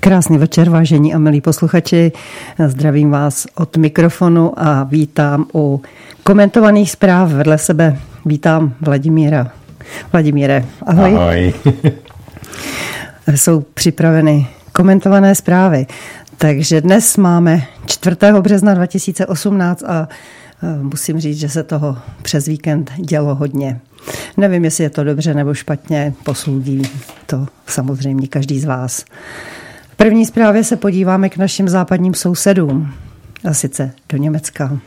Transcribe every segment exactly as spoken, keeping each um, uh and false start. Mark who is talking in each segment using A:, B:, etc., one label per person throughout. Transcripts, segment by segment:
A: Krásný večer, vážení a milí posluchači. Zdravím vás od mikrofonu a vítám u komentovaných zpráv. Vedle sebe vítám Vladimíra. Vladimíre, ahoj.
B: Ahoj.
A: Jsou připraveny komentované zprávy. Takže dnes máme čtvrtého března dva tisíce osmnáct a musím říct, že se toho přes víkend dělo hodně. Nevím, jestli je to dobře nebo špatně, posoudí to samozřejmě každý z vás. V první zprávě se podíváme k našim západním sousedům, a sice do Německa.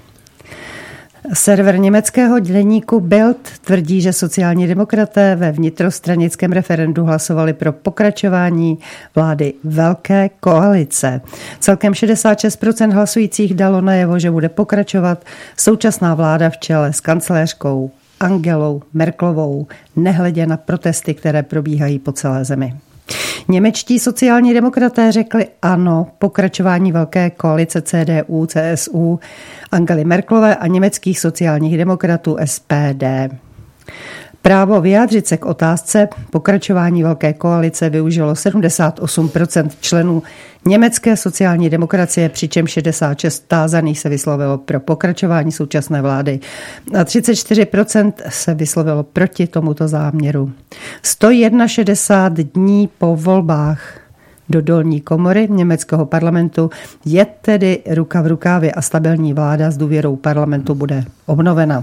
A: Server německého deníku Bild tvrdí, že sociální demokraté ve vnitrostranickém referendu hlasovali pro pokračování vlády velké koalice. Celkem šedesát šest procent hlasujících dalo najevo, že bude pokračovat současná vláda v čele s kancléřkou Angelou Merkelovou, nehledě na protesty, které probíhají po celé zemi. Němečtí sociální demokraté řekli ano pokračování velké koalice C D U, C S U, Angely Merkelové a německých sociálních demokratů S P D. Právo vyjádřit se k otázce pokračování velké koalice využilo sedmdesát osm procent členů německé sociální demokracie, přičemž šedesát šest tázaných se vyslovilo pro pokračování současné vlády a třicet čtyři procent se vyslovilo proti tomuto záměru. sto šedesát jedna dní po volbách do dolní komory německého parlamentu je tedy ruka v rukávě a stabilní vláda s důvěrou parlamentu bude obnovena.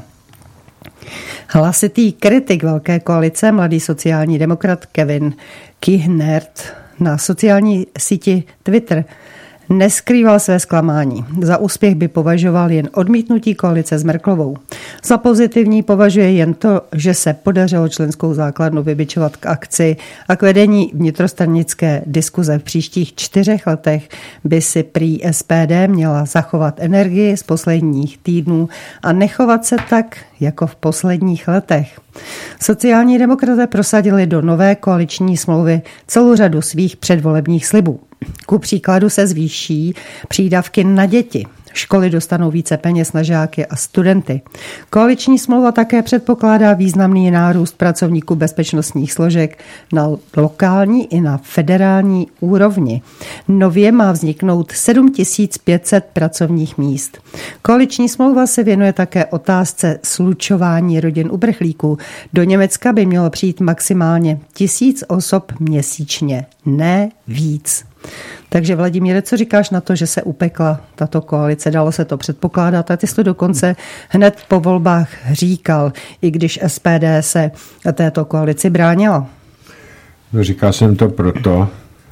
A: Hlasitý kritik velké koalice, mladý sociální demokrat Kevin Kyhnert na sociální síti Twitter neskrýval své zklamání. Za úspěch by považoval jen odmítnutí koalice s Merkelovou. Za pozitivní považuje jen to, že se podařilo členskou základnu vybičovat k akci a k vedení vnitrostranické diskuze v příštích čtyřech letech by si prý S P D měla zachovat energii z posledních týdnů a nechovat se tak jako v posledních letech. Sociální demokraté prosadili do nové koaliční smlouvy celou řadu svých předvolebních slibů. Ku příkladu se zvýší přídavky na děti. Školy dostanou více peněz na žáky a studenty. Koaliční smlouva také předpokládá významný nárůst pracovníků bezpečnostních složek na lokální i na federální úrovni. Nově má vzniknout sedm tisíc pět set pracovních míst. Koaliční smlouva se věnuje také otázce slučování rodin uprchlíků. Do Německa by mělo přijít maximálně tisíc osob měsíčně, ne víc. Takže Vladimíre, co říkáš na to, že se upekla tato koalice? Dalo se to předpokládat a ty jsi to dokonce hned po volbách říkal, i když S P D se této koalici bránila.
B: No, říkal jsem to proto,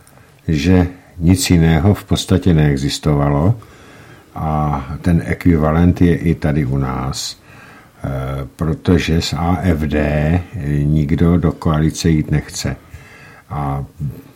B: že nic jiného v podstatě neexistovalo a ten ekvivalent je i tady u nás, protože z A F D nikdo do koalice jít nechce. A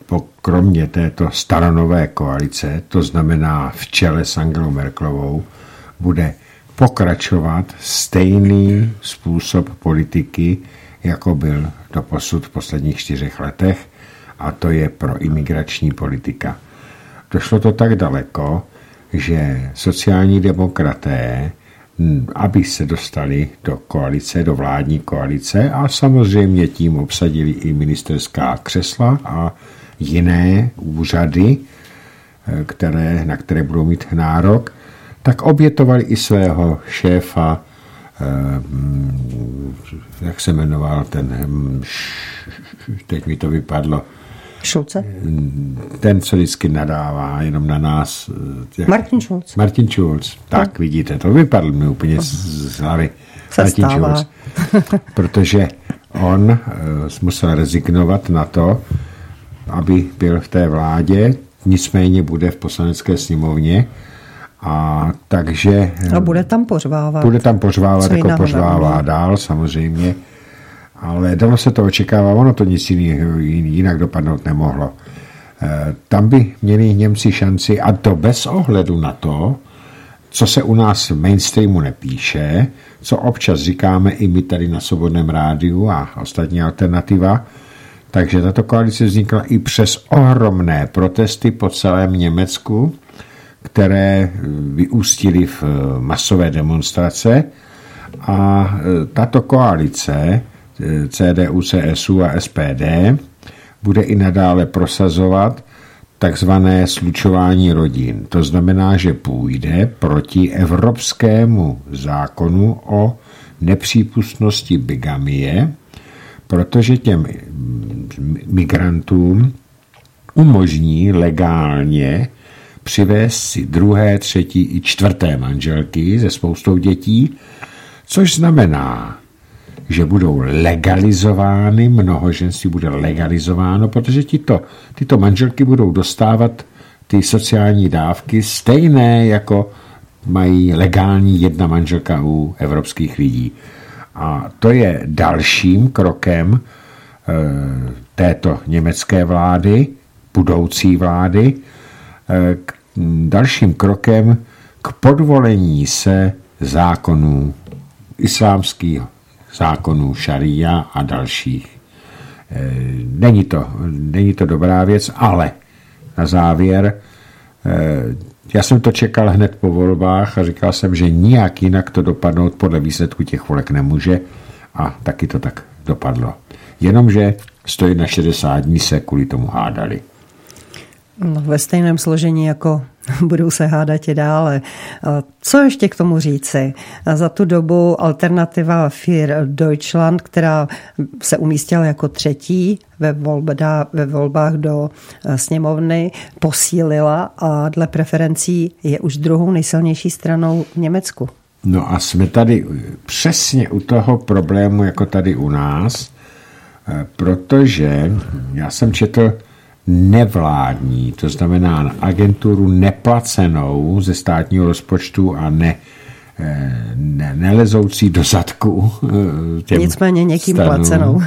B: kromě této staronové koalice, to znamená v čele s Angelou Merkelovou, bude pokračovat stejný způsob politiky, jako byl doposud v posledních čtyřech letech, a to je proimigrační politika. Došlo to tak daleko, že sociální demokraté, aby se dostali do koalice, do vládní koalice a samozřejmě tím obsadili i ministerská křesla a jiné úřady, které, na které budou mít nárok, tak obětovali i svého šéfa, jak se jmenoval ten, teď mi to vypadlo,
A: Šulce?
B: Ten, co vždycky nadává jenom na nás. Jak,
A: Martin Schulz.
B: Martin Schulz, tak no. Vidíte, to vypadlo mi úplně z, z hlavy.
A: Se
B: Martin
A: stává.
B: Schulz. Protože on uh, musel rezignovat na to, aby byl v té vládě, nicméně bude v poslanecké sněmovně a takže...
A: A bude tam pořvávat.
B: Bude tam pořvávat, jako pořvává dál samozřejmě, ale dalo se to očekávat, ono to nic jiného, jinak dopadnout nemohlo. Tam by měli Němci šanci, a to bez ohledu na to, co se u nás v mainstreamu nepíše, co občas říkáme i my tady na Svobodném rádiu a ostatní alternativa. Takže tato koalice vznikla i přes ohromné protesty po celém Německu, které vyústily v masové demonstrace, a tato koalice C D U, C S U a S P D bude i nadále prosazovat takzvané slučování rodin. To znamená, že půjde proti evropskému zákonu o nepřípustnosti bigamie, protože těm migrantům umožní legálně přivést si druhé, třetí i čtvrté manželky se spoustou dětí, což znamená, že budou legalizovány, mnohoženství bude legalizováno, protože tyto, tyto manželky budou dostávat ty sociální dávky stejné, jako mají legální jedna manželka u evropských lidí. A to je dalším krokem e, této německé vlády, budoucí vlády, e, k, dalším krokem k podvolení se zákonů islámských, zákonů šaría a dalších. E, není to, není to dobrá věc, ale na závěr, e, já jsem to čekal hned po volbách a říkal jsem, že nijak jinak to dopadnout podle výsledku těch voleb nemůže a taky to tak dopadlo. Jenomže sto šedesát dní se kvůli tomu hádali.
A: No, ve stejném složení, jako budou se hádat i dále. Co ještě k tomu říci? Za tu dobu alternativa für Deutschland, která se umístila jako třetí ve, volbách, ve volbách do sněmovny, posílila a dle preferencí je už druhou nejsilnější stranou v Německu.
B: No a jsme tady přesně u toho problému, jako tady u nás, protože já jsem četl nevládní, to znamená agenturu neplacenou ze státního rozpočtu a ne, ne, nelezoucí do zadku. Těm
A: Nicméně někým
B: stanům.
A: placenou.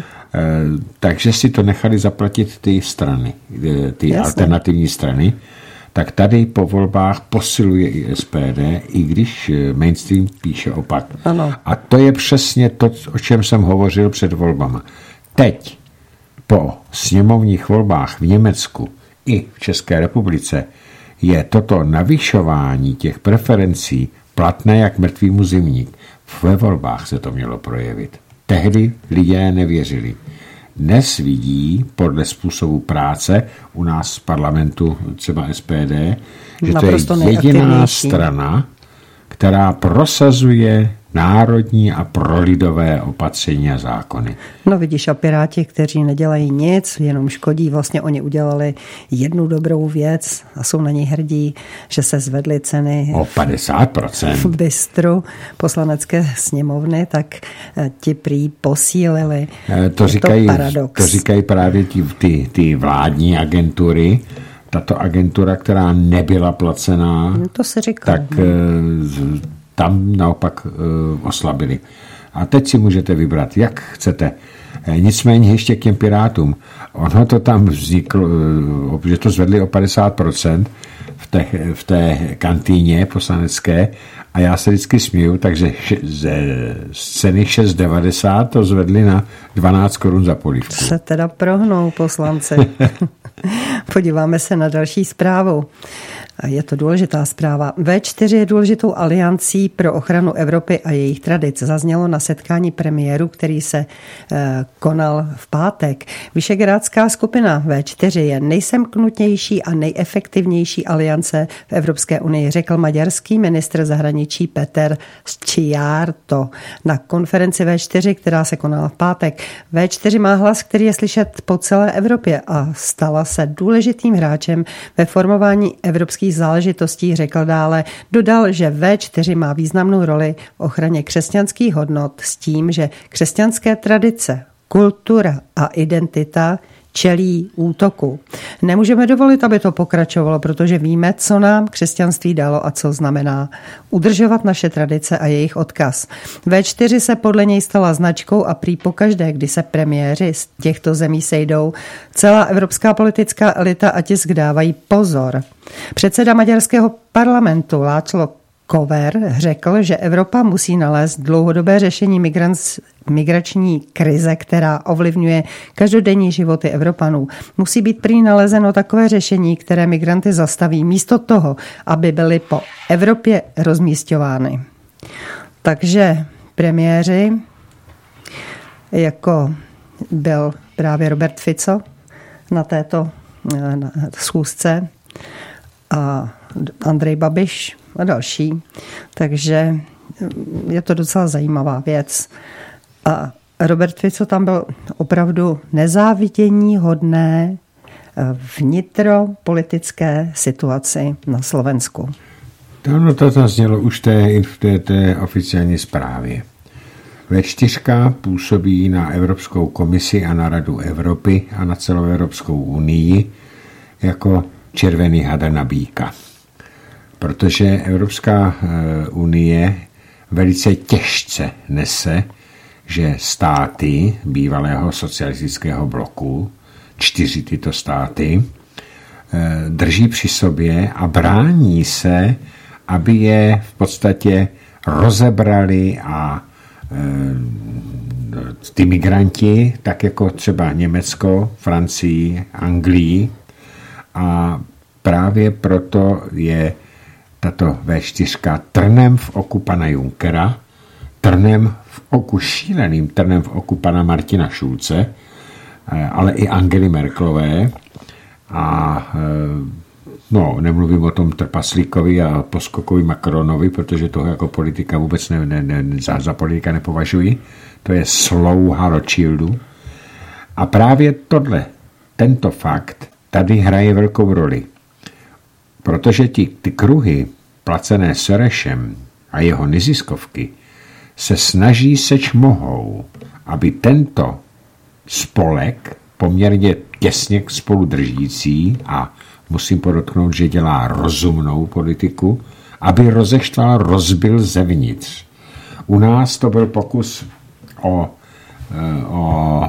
B: Takže si to nechali zaplatit ty strany, ty
A: Jasně.
B: alternativní strany. Tak tady po volbách posiluje i S P D, i když mainstream píše opak.
A: Ano.
B: A to je přesně to, o čem jsem hovořil před volbama. Teď po sněmovních volbách v Německu i v České republice je toto navyšování těch preferencí platné jak mrtvýmu zimník. Ve volbách se to mělo projevit. Tehdy lidé nevěřili. Dnes vidí podle způsobu práce u nás v parlamentu třeba S P D, že
A: naprosto
B: to je jediná strana, která prosazuje národní a prolidové opatření a zákony.
A: No vidíš, a Piráti, kteří nedělají nic, jenom škodí, vlastně oni udělali jednu dobrou věc a jsou na něj hrdí, že se zvedly ceny
B: o padesát procent
A: v bistru poslanecké sněmovny, tak ti prý posílili.
B: To říkají, to, to říkají právě ty, ty, ty vládní agentury. Tato agentura, která nebyla placená,
A: to se říká,
B: tak no. tam naopak uh, oslabili. A teď si můžete vybrat, jak chcete. Nicméně ještě k těm Pirátům. Ono to tam vzniklo, uh, že to zvedli o padesát procent v té, v té kantýně poslanecké a já se vždycky směju, takže ze ceny šest devadesát to zvedli na dvanáct korun za polívku.
A: Se teda prohnou poslanci. Podíváme se na další zprávu. Je to důležitá zpráva. V čtyři je důležitou aliancí pro ochranu Evropy a jejich tradic. Zaznělo na setkání premiéru, který se eh, konal v pátek. Visegrádská skupina V čtyři je nejsemknutější a nejefektivnější aliance v Evropské unii, řekl maďarský ministr zahraničí Peter Szijjártó na konferenci V čtyři, která se konala v pátek. V čtyři má hlas, který je slyšet po celé Evropě a stala se důležitým hráčem ve formování evropských záležitostí, řekl dále. Dodal, že V čtyři má významnou roli v ochraně křesťanských hodnot s tím, že křesťanské tradice, kultura a identita čelí útoku. Nemůžeme dovolit, aby to pokračovalo, protože víme, co nám křesťanství dalo a co znamená udržovat naše tradice a jejich odkaz. V čtyři se podle něj stala značkou a prý pokaždé, kdy se premiéři z těchto zemí sejdou, celá evropská politická elita a tisk dávají pozor. Předseda maďarského parlamentu László Kövér řekl, že Evropa musí nalézt dlouhodobé řešení migrans, migrační krize, která ovlivňuje každodenní životy Evropanů. Musí být prý nalezeno takové řešení, které migranty zastaví místo toho, aby byly po Evropě rozmísťovány. Takže premiéři, jako byl právě Robert Fico na této na schůzce a Andrej Babiš a další. Takže je to docela zajímavá věc. A Robert Fico tam byl opravdu nezávidění hodné vnitropolitické situaci na Slovensku.
B: To, no, to zaznělo už té, v té, té oficiální zprávě. vé čtyři působí na Evropskou komisi a na Radu Evropy a na celou Evropskou unii jako červený hada na býka. Protože Evropská unie velice těžce nese, že státy bývalého socialistického bloku, čtyři tyto státy, drží při sobě a brání se, aby je v podstatě rozebrali a ty migranti, tak jako třeba Německo, Francii, Anglii, a právě proto je tato vé čtyři trnem v oku pana Junckera, trnem v oku, šíleným trnem v oku pana Martina Schulze, ale i Angely Merkelové. A no, nemluvím o tom trpaslíkovi a poskokovi Macronovi, protože toho jako politika vůbec ne, ne, ne, za, za politika nepovažuji. To je slouha Rothschildu. A právě tohle, tento fakt tady hraje velkou roli. Protože ti, ty kruhy placené Sorosem a jeho neziskovky se snaží seč mohou, aby tento spolek poměrně těsně spolu držící, a musím podotknout, že dělá rozumnou politiku, aby rozeštval, rozbil zevnitř. U nás to byl pokus o, o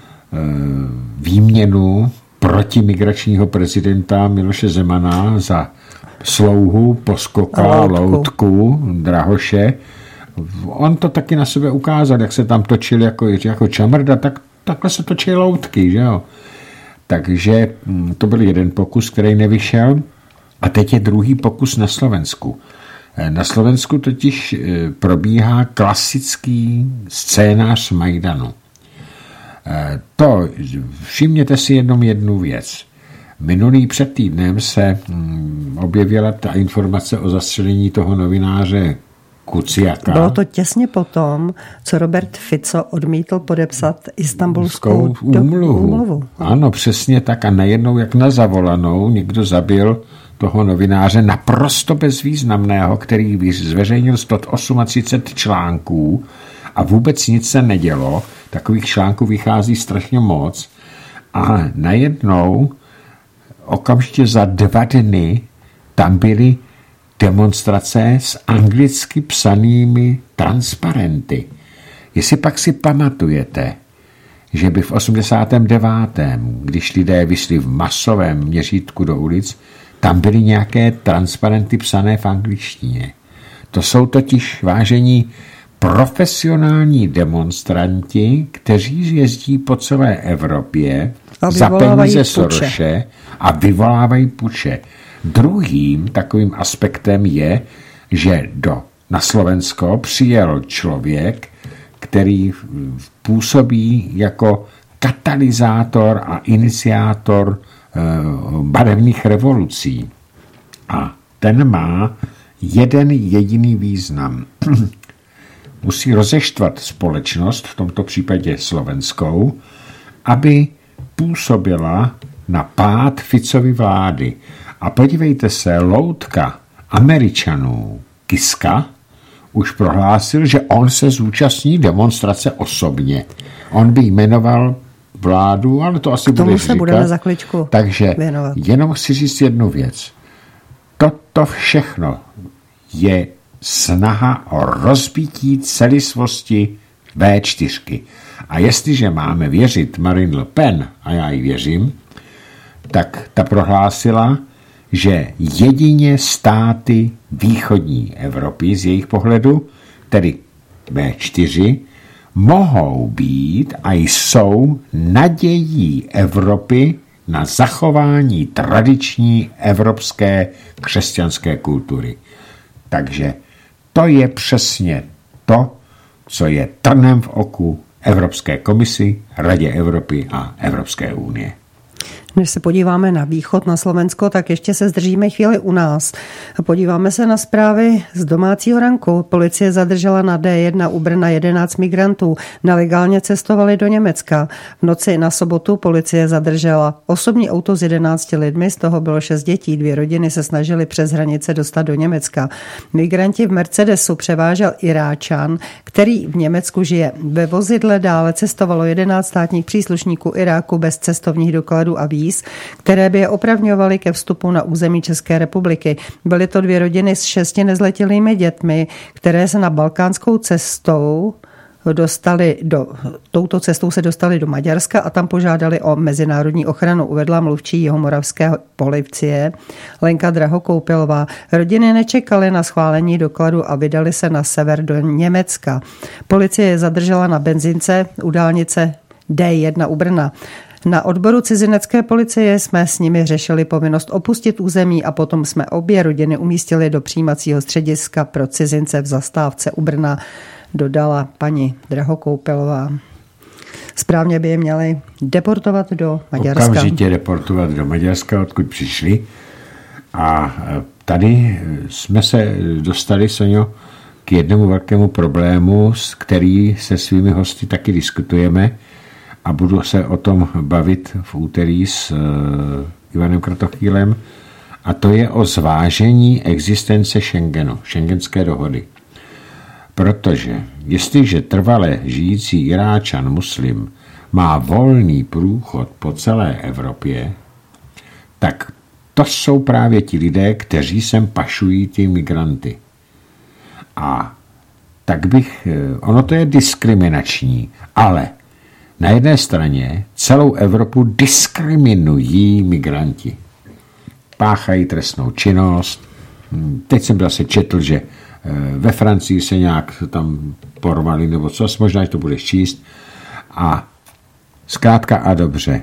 B: výměnu protimigračního prezidenta Miloše Zemana za slouhu, poskoka, loutku. loutku Drahoše. On to taky na sebe ukázal, jak se tam točil jako, jako čamrda, tak takhle se točí loutky, že jo. Takže to byl jeden pokus, který nevyšel. A teď je druhý pokus na Slovensku. Na Slovensku totiž probíhá klasický scénář Majdanu. To, všimněte si jenom jednu věc. Minulý před týdnem se objevila ta informace o zastřelení toho novináře Kuciaka.
A: Bylo to těsně potom, co Robert Fico odmítl podepsat Istanbulskou úmluvu. úmluvu.
B: Ano, přesně tak. A najednou, jak na zavolanou, někdo zabil toho novináře naprosto bezvýznamného, který zveřejnil sto třicet osm článků a vůbec nic se nedělo. Takových článků vychází strašně moc. A najednou, okamžitě za dva dny, tam byly demonstrace s anglicky psanými transparenty. Jestli pak si pamatujete, že by v osmdesátém devátém, když lidé vyšli v masovém měřítku do ulic, tam byly nějaké transparenty psané v angličtině. To jsou totiž, vážení, profesionální demonstranti, kteří jezdí po celé Evropě za peníze Sorose a vyvolávají puče. Druhým takovým aspektem je, že do, na Slovensko přijel člověk, který působí jako katalyzátor a iniciátor e, barevných revolucí. A ten má jeden jediný význam. Musí rozeštvat společnost, v tomto případě slovenskou, aby působila na pád Ficovy vlády. A podívejte se, loutka Američanů Kiska už prohlásil, že on se zúčastní demonstrace osobně. On by jmenoval vládu, ale to asi bude říkat.
A: Budeme za kličku
B: Takže
A: věnovat.
B: Jenom chci říct jednu věc. Toto všechno je snaha o rozbití celistvosti vé čtyři. A jestliže máme věřit Marine Le Pen, a já jí věřím, tak ta prohlásila, že jedině státy východní Evropy z jejich pohledu, tedy vé čtyři, mohou být a jsou nadějí Evropy na zachování tradiční evropské křesťanské kultury. Takže to je přesně to, co je trnem v oku Evropské komisi, Radě Evropy a Evropské unie.
A: Když se podíváme na východ, na Slovensko, tak ještě se zdržíme chvíli u nás. Podíváme se na zprávy z domácího ranku. Policie zadržela na D jedna u Brna jedenáct migrantů. Nelegálně cestovali do Německa. V noci na sobotu policie zadržela osobní auto s jedenácti lidmi, z toho bylo šest dětí. Dvě rodiny se snažily přes hranice dostat do Německa. Migranti v Mercedesu převážel Iráčan, který v Německu žije. Ve vozidle dále cestovalo jedenáct státních příslušníků Iráku bez cestovních dokladů a víz, které by je opravňovaly ke vstupu na území České republiky. Byly to dvě rodiny s šesti nezletilými dětmi, které se na balkánskou cestou dostali do, touto cestou se dostali do Maďarska a tam požádali o mezinárodní ochranu, uvedla mluvčí jihomoravské policie Lenka Drahokoupilová. Rodiny nečekaly na schválení dokladu a vydali se na sever do Německa. Policie je zadržela na benzince u dálnice D jedna u Brna. Na odboru cizinecké policie jsme s nimi řešili povinnost opustit území a potom jsme obě rodiny umístili do přijímacího střediska pro cizince v Zastávce u Brna, dodala paní Drahokoupilová. Správně by je měli deportovat do Maďarska.
B: Okamžitě deportovat do Maďarska, odkud přišli. A tady jsme se dostali, Soňo, k jednomu velkému problému, s který se svými hosty taky diskutujeme, a budu se o tom bavit v úterý s uh, Ivanem Kratochvílem, a to je o zvážení existence Schengenu, Schengenské dohody. Protože jestliže trvale žijící Iráčan muslim má volný průchod po celé Evropě, tak to jsou právě ti lidé, kteří sem pašují ty migranty. A tak bych, ono to je diskriminační, ale na jedné straně celou Evropu diskriminují migranti. Páchají trestnou činnost. Teď jsem zase četl, že ve Francii se nějak tam porvali, nebo co, možná to budeš číst. A zkrátka a dobře,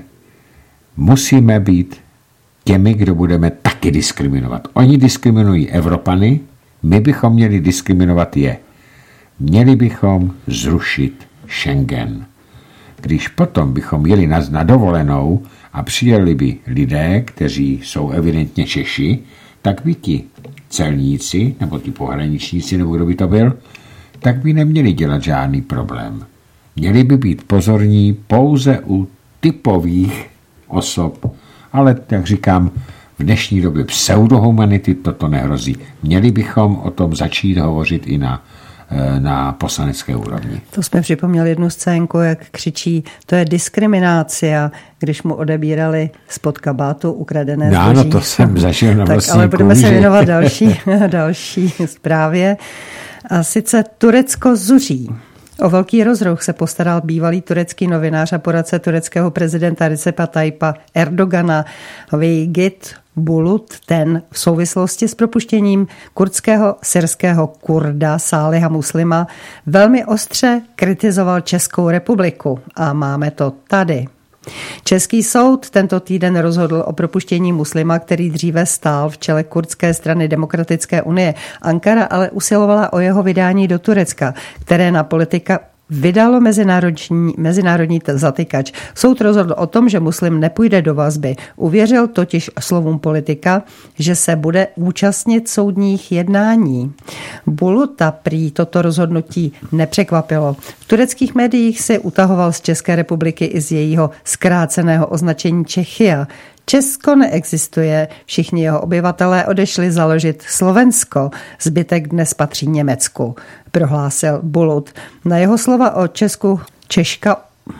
B: musíme být těmi, kdo budeme taky diskriminovat. Oni diskriminují Evropany, my bychom měli diskriminovat je. Měli bychom zrušit Schengen. Když potom bychom jeli na, na dovolenou a přijeli by lidé, kteří jsou evidentně Češi, tak by ti celníci, nebo ti pohraničníci, nebo kdo by to byl, tak by neměli dělat žádný problém. Měli by být pozorní pouze u typových osob, ale, jak říkám, v dnešní době pseudohumanity toto nehrozí. Měli bychom o tom začít hovořit i na na poslanecké úrovni.
A: To jsme připomněli jednu scénku, jak křičí, to je diskriminace, když mu odebírali spod kabátu ukradené zboží.
B: Ano, to jsem zažil na vlastní
A: Tak, ale budeme
B: kůži.
A: se věnovat další, další zprávě. A sice Turecko zuří. O velký rozruch se postaral bývalý turecký novinář a poradce tureckého prezidenta Recepa Tayyipa Erdogana Vigit Bulut, ten v souvislosti s propuštěním kurdského syrského Kurda Sáliha Muslima velmi ostře kritizoval Českou republiku. A máme to tady. Český soud tento týden rozhodl o propuštění Muslima, který dříve stál v čele kurdské strany Demokratické unie. Ankara ale usilovala o jeho vydání do Turecka, které na politika vydalo mezinárodní, mezinárodní zatykač. Soud rozhodl o tom, že Muslim nepůjde do vazby. Uvěřil totiž slovům politika, že se bude účastnit soudních jednání. Buluta prý toto rozhodnutí nepřekvapilo. V tureckých médiích se utahoval z České republiky i z jejího zkráceného označení Čechia. Česko neexistuje, všichni jeho obyvatelé odešli založit Slovensko, zbytek dnes patří Německu, prohlásil Bulut. Na jeho slova o Česku Češka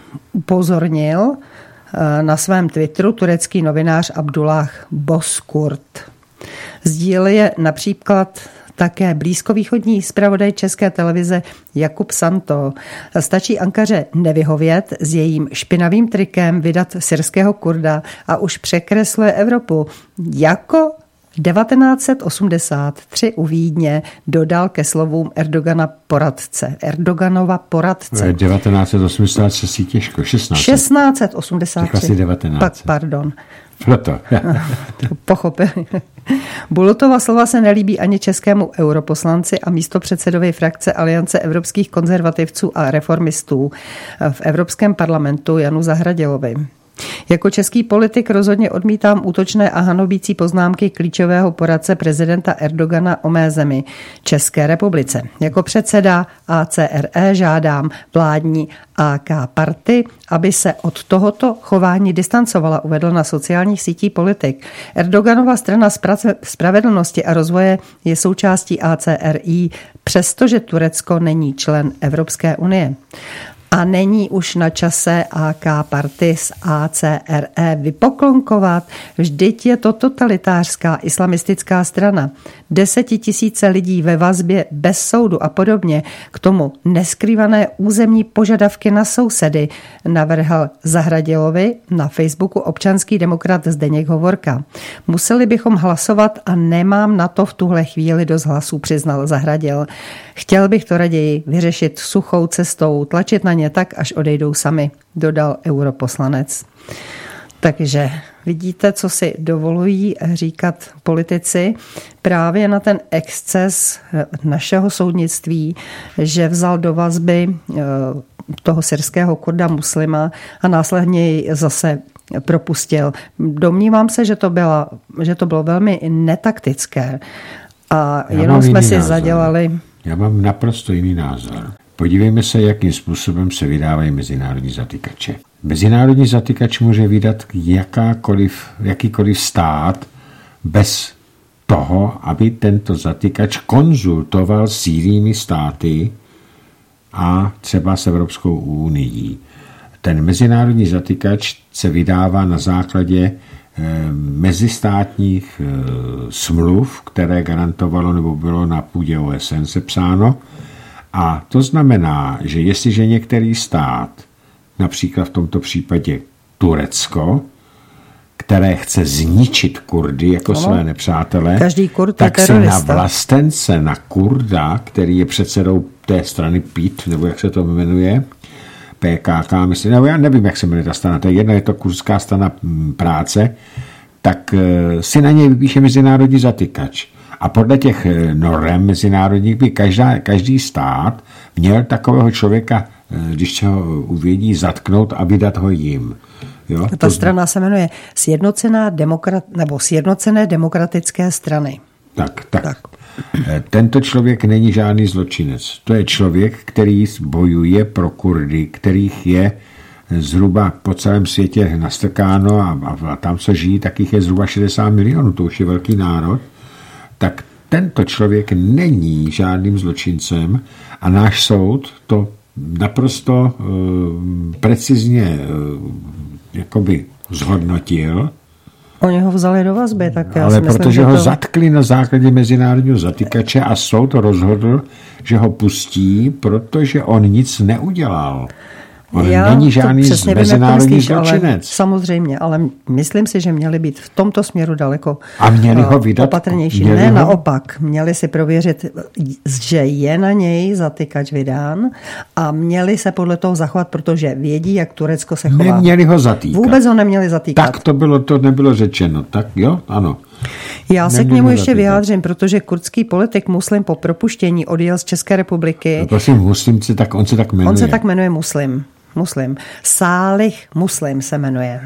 A: upozornil na svém Twitteru turecký novinář Abdullah Bozkurt. Sdíl je například také blízkovýchodní zpravodaj České televize Jakub Santo. Stačí Ankaře nevyhovět s jejím špinavým trikem vydat syrského Kurda a už překresluje Evropu. Jako devatenáct set osmdesát tři u Vídně dodal ke slovům Erdogana poradce. Erdoganova poradce.
B: devatenáct set osmdesát tři si těžko. šestnáct set.
A: šestnáct set osmdesát tři.
B: Asi devatenáct.
A: Pak, pardon.
B: Proto.
A: Pochopili. Bulutova slova se nelíbí ani českému europoslanci a místopředsedovi frakce Aliance evropských konzervativců a reformistů v Evropském parlamentu Janu Zahradilovi. Jako český politik rozhodně odmítám útočné a hanobící poznámky klíčového poradce prezidenta Erdogana o mé zemi, České republice. Jako předseda A C R E žádám vládní A K party, aby se od tohoto chování distancovala, uvedl na sociálních sítích politik. Erdoganova strana spravedlnosti a rozvoje je součástí A C R I, přestože Turecko není člen Evropské unie. A není už na čase A K party z A C R E vypoklonkovat? Vždyť je to totalitářská islamistická strana. Desetitisíce lidí ve vazbě bez soudu a podobně. K tomu neskrývané územní požadavky na sousedy navrhl Zahradilovi na Facebooku občanský demokrat Zdeněk Hovorka. Museli bychom hlasovat a nemám na to v tuhle chvíli dost hlasů, přiznal Zahradil. Chtěl bych to raději vyřešit suchou cestou, tlačit na ně tak, až odejdou sami, dodal europoslanec. Takže vidíte, co si dovolují říkat politici právě na ten exces našeho soudnictví, že vzal do vazby toho syrského Kurda muslima a následně ji zase propustil. Domnívám se, že to, byla, že to bylo velmi netaktické a Já jenom jsme si názor. zadělali...
B: Já mám naprosto jiný názor. Podívejme se, jakým způsobem se vydávají mezinárodní zatykače. Mezinárodní zatykač může vydat jakákoliv, jakýkoliv stát bez toho, aby tento zatykač konzultoval s jinými státy a třeba s Evropskou unií. Ten mezinárodní zatykač se vydává na základě mezistátních smluv, které garantovalo nebo bylo na půdě O S N sepsáno. A to znamená, že jestliže některý stát, například v tomto případě Turecko, které chce zničit Kurdy jako no, své nepřátele,
A: každý Kurd
B: tak se na vlastence, na Kurda, který je předsedou té strany P I T, nebo jak se to jmenuje, P K K, myslím, nebo já nevím, jak se jmenuje ta strana, to je jedna, je to kurdská strana práce, tak si na něj vypíše mezinárodní zatykač. A podle těch norem mezinárodních by každá, každý stát měl takového člověka, když se ho uvědí, zatknout a vydat ho jim. Jo?
A: Ta to... strana se jmenuje Sjednocená demokrat, nebo Sjednocené demokratické strany.
B: Tak, tak. tak. Tento člověk není žádný zločinec. To je člověk, který bojuje pro Kurdy, kterých je zhruba po celém světě nastrkáno a, a, a tam, co žijí, tak jich je zhruba šedesát milionů. To už je velký národ. Tak tento člověk není žádným zločincem a náš soud to naprosto uh, precizně uh, jakoby zhodnotil.
A: Oni ho vzali do vazby, tak já
B: Ale
A: si myslím,
B: protože ho
A: to...
B: zatkli na základě mezinárodního zatykače a soud rozhodl, že ho pustí, protože on nic neudělal. On
A: Já
B: není žádný mezinárodní
A: myslíš,
B: zločinec.
A: Ale, samozřejmě, ale myslím si, že měli být v tomto směru daleko
B: a měli ho vydat,
A: opatrnější.
B: měli
A: ne,
B: ho...
A: naopak. Měli si prověřit, že je na něj zatykač vydán a měli se podle toho zachovat, protože vědí, jak Turecko se chová.
B: Neměli ho zatýkat.
A: Vůbec ho neměli zatýkat.
B: Tak to bylo, to nebylo řečeno. Tak jo, ano.
A: Já se k němu ještě vyjádřím, protože kurdský politik muslim po propuštění odjel z České republiky.
B: No prosím, muslim se tak, on se tak jmenuje.
A: On se tak jmenuje muslim. Muslim. Sálih Muslim se jmenuje.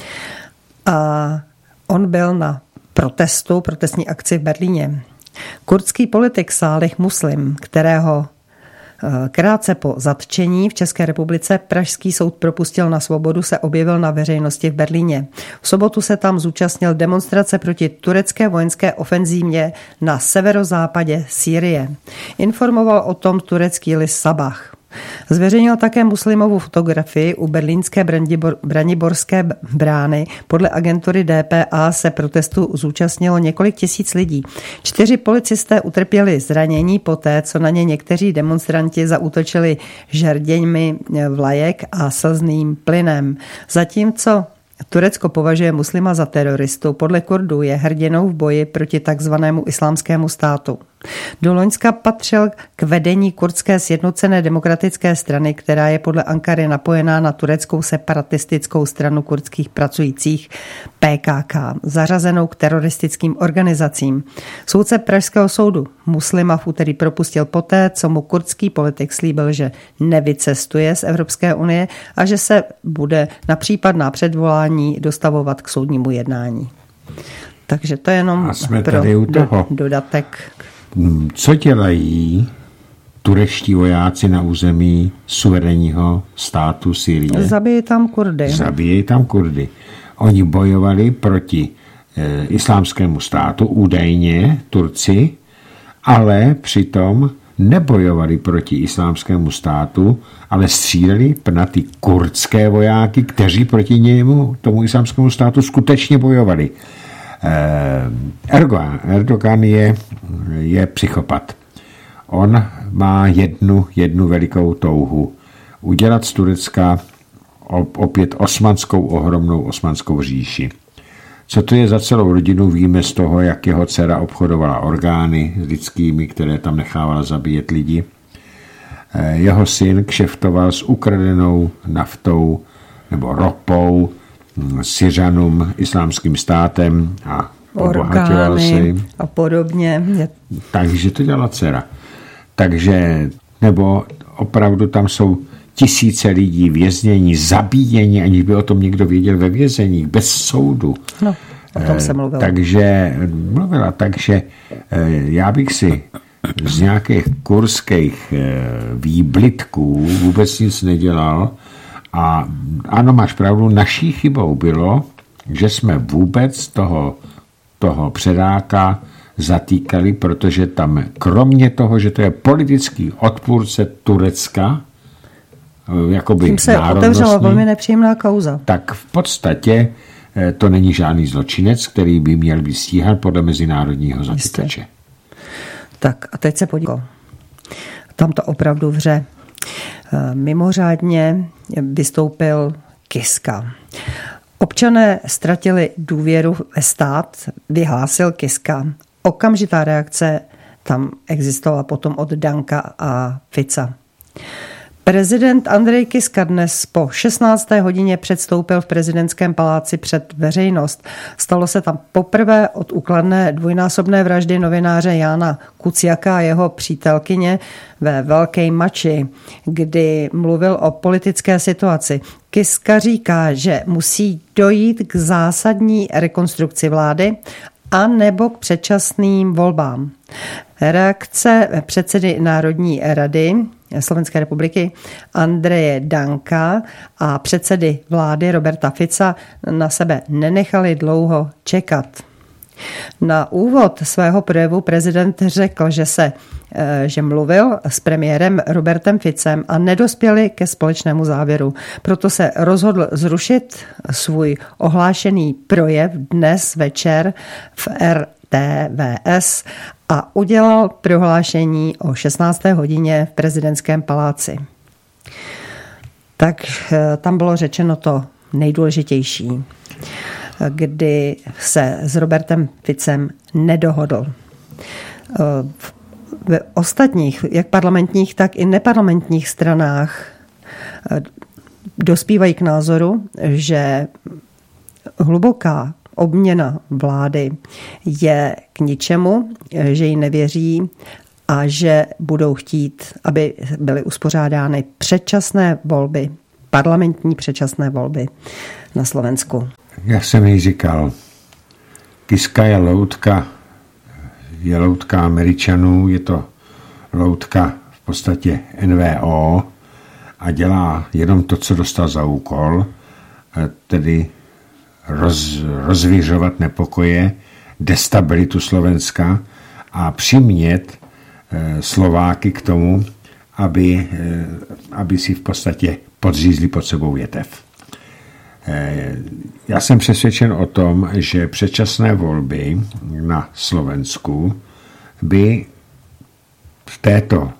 A: A on byl na protestu, protestní akci v Berlíně. Kurdský politik Sálih Muslim, kterého krátce po zatčení v České republice pražský soud propustil na svobodu, se objevil na veřejnosti v Berlíně. V sobotu se tam zúčastnil demonstrace proti turecké vojenské ofenzívě na severozápadě Sýrie. Informoval o tom turecký list Sabah. Zveřejnil také muslimovou fotografii u berlínské Braniborské brány. Podle agentury D P A se protestu zúčastnilo několik tisíc lidí. Čtyři policisté utrpěli zranění poté, co na ně někteří demonstranti zaútočili žerděňmi vlajek a slzným plynem. Zatímco Turecko považuje muslima za teroristu, podle Kurdů je hrdinou v boji proti takzvanému islámskému státu. Do Loňska patřil k vedení kurdské sjednocené demokratické strany, která je podle Ankary napojená na tureckou separatistickou stranu kurdských pracujících P K K, zařazenou k teroristickým organizacím. Soudce Pražského soudu Muslima v úterý propustil poté, co mu kurdský politik slíbil, že nevycestuje z Evropské unie a že se bude na případná předvolání dostavovat k soudnímu jednání. Takže to je jenom pro do, dodatek.
B: Co dělají turečtí vojáci na území suverénního státu Sýrie?
A: Zabíjí tam Kurdy.
B: Zabíjí tam Kurdy. Oni bojovali proti e, islámskému státu, údajně Turci, ale přitom nebojovali proti islámskému státu, ale stříleli na ty kurdské vojáky, kteří proti němu, tomu islámskému státu, skutečně bojovali. Erdogan, Erdogan je, je psychopat. On má jednu, jednu velikou touhu. Udělat z Turecka opět osmanskou, ohromnou osmanskou říši. Co to je za celou rodinu, víme z toho, jak jeho dcera obchodovala orgány lidskými, které tam nechávala zabíjet lidi. Jeho syn kšeftoval s ukradenou naftou nebo ropou, Syřanům, islámským státem a obohaťoval se
A: a podobně.
B: Takže to dělala dcera. Takže, nebo opravdu tam jsou tisíce lidí věznění, zabíjení, aniž by o tom někdo věděl ve vězení, bez soudu.
A: No, o tom se mluvila.
B: Takže mluvila, takže já bych si z nějakých kurských výblitků vůbec nic nedělal. A ano, máš pravdu, naší chybou bylo, že jsme vůbec toho, toho předáka zatýkali, protože tam kromě toho, že to je politický odpůrce Turecka, jakoby
A: tím se otevřela velmi nepříjemná kauza.
B: Tak v podstatě to není žádný zločinec, který by měl být stíhan podle mezinárodního zatykače.
A: Tak a teď se podívej. Tam to opravdu vře. Mimořádně vystoupil Kiska. Občané ztratili důvěru ve stát, vyhlásil Kiska. Okamžitá reakce tam existovala potom od Danka a Fica. Prezident Andrej Kiska dnes po šestnácté hodině předstoupil v prezidentském paláci před veřejnost. Stalo se tam poprvé od úkladné dvojnásobné vraždy novináře Jána Kuciaka a jeho přítelkyně ve Velké Mači, kdy mluvil o politické situaci. Kiska říká, že musí dojít k zásadní rekonstrukci vlády a nebo k předčasným volbám. Reakce předsedy Národní rady Slovenské republiky Andreje Danka a předsedy vlády Roberta Fica na sebe nenechali dlouho čekat. Na úvod svého projevu prezident řekl, že se že mluvil s premiérem Robertem Ficem a nedospěli ke společnému závěru. Proto se rozhodl zrušit svůj ohlášený projev dnes večer v R T V S a udělal prohlášení o šestnácté hodině v prezidentském paláci. Tak tam bylo řečeno to nejdůležitější, kdy se s Robertem Ficem nedohodl. V ostatních, jak parlamentních, tak i neparlamentních stranách dospívají k názoru, že hluboká obměna vlády je k ničemu, že jí nevěří a že budou chtít, aby byly uspořádány předčasné volby, parlamentní předčasné volby na Slovensku.
B: Jak jsem jí říkal, Kiska je loutka, je loutka Američanů, je to loutka v podstatě N V O a dělá jenom to, co dostal za úkol, tedy roz, rozvířovat nepokoje, destabilitu Slovenska a přimět Slováky k tomu, aby, aby si v podstatě podřízli pod sebou větev. Já jsem přesvědčen o tom, že předčasné volby na Slovensku by v této,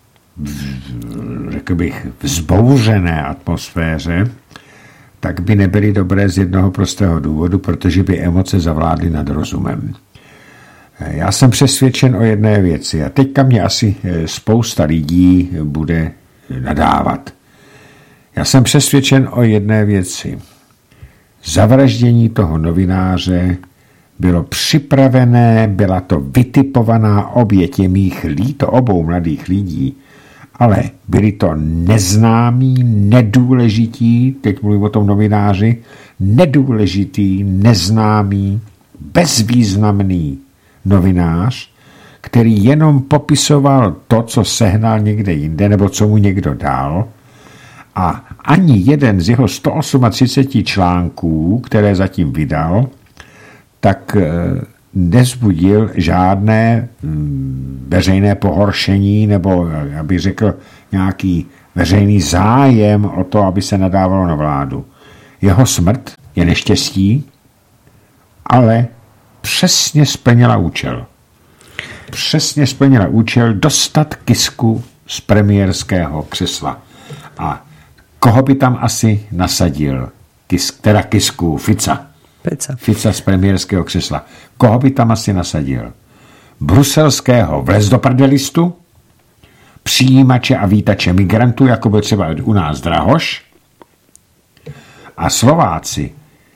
B: řekl bych, vzbouřené atmosféře, tak by nebyly dobré z jednoho prostého důvodu, protože by emoce zavládly nad rozumem. Já jsem přesvědčen o jedné věci a teďka mě asi spousta lidí bude nadávat. Já jsem přesvědčen o jedné věci. Zavraždění toho novináře bylo připravené, byla to vytipovaná oběť, je mých líto obou mladých lidí, ale byli to neznámí, nedůležití, teď mluvím o tom novináři, nedůležitý, neznámý, bezvýznamný novinář, který jenom popisoval to, co sehnal někde jinde, nebo co mu někdo dal, a ani jeden z jeho sto třicet osm článků, které zatím vydal, tak nezbudil žádné veřejné pohoršení nebo, aby řekl, nějaký veřejný zájem o to, aby se nadávalo na vládu. Jeho smrt je neštěstí, ale přesně splnila účel. Přesně splnila účel dostat Kisku z premiérského křesla. A koho by tam asi nasadil? Kisk, teda Kisku, Fica.
A: Fica.
B: Fica z premiérského křesla. Koho by tam asi nasadil? Bruselského vlez do prdelistu? Přijímače a vítače migrantů, jako byl třeba u nás Drahoš? A Slováci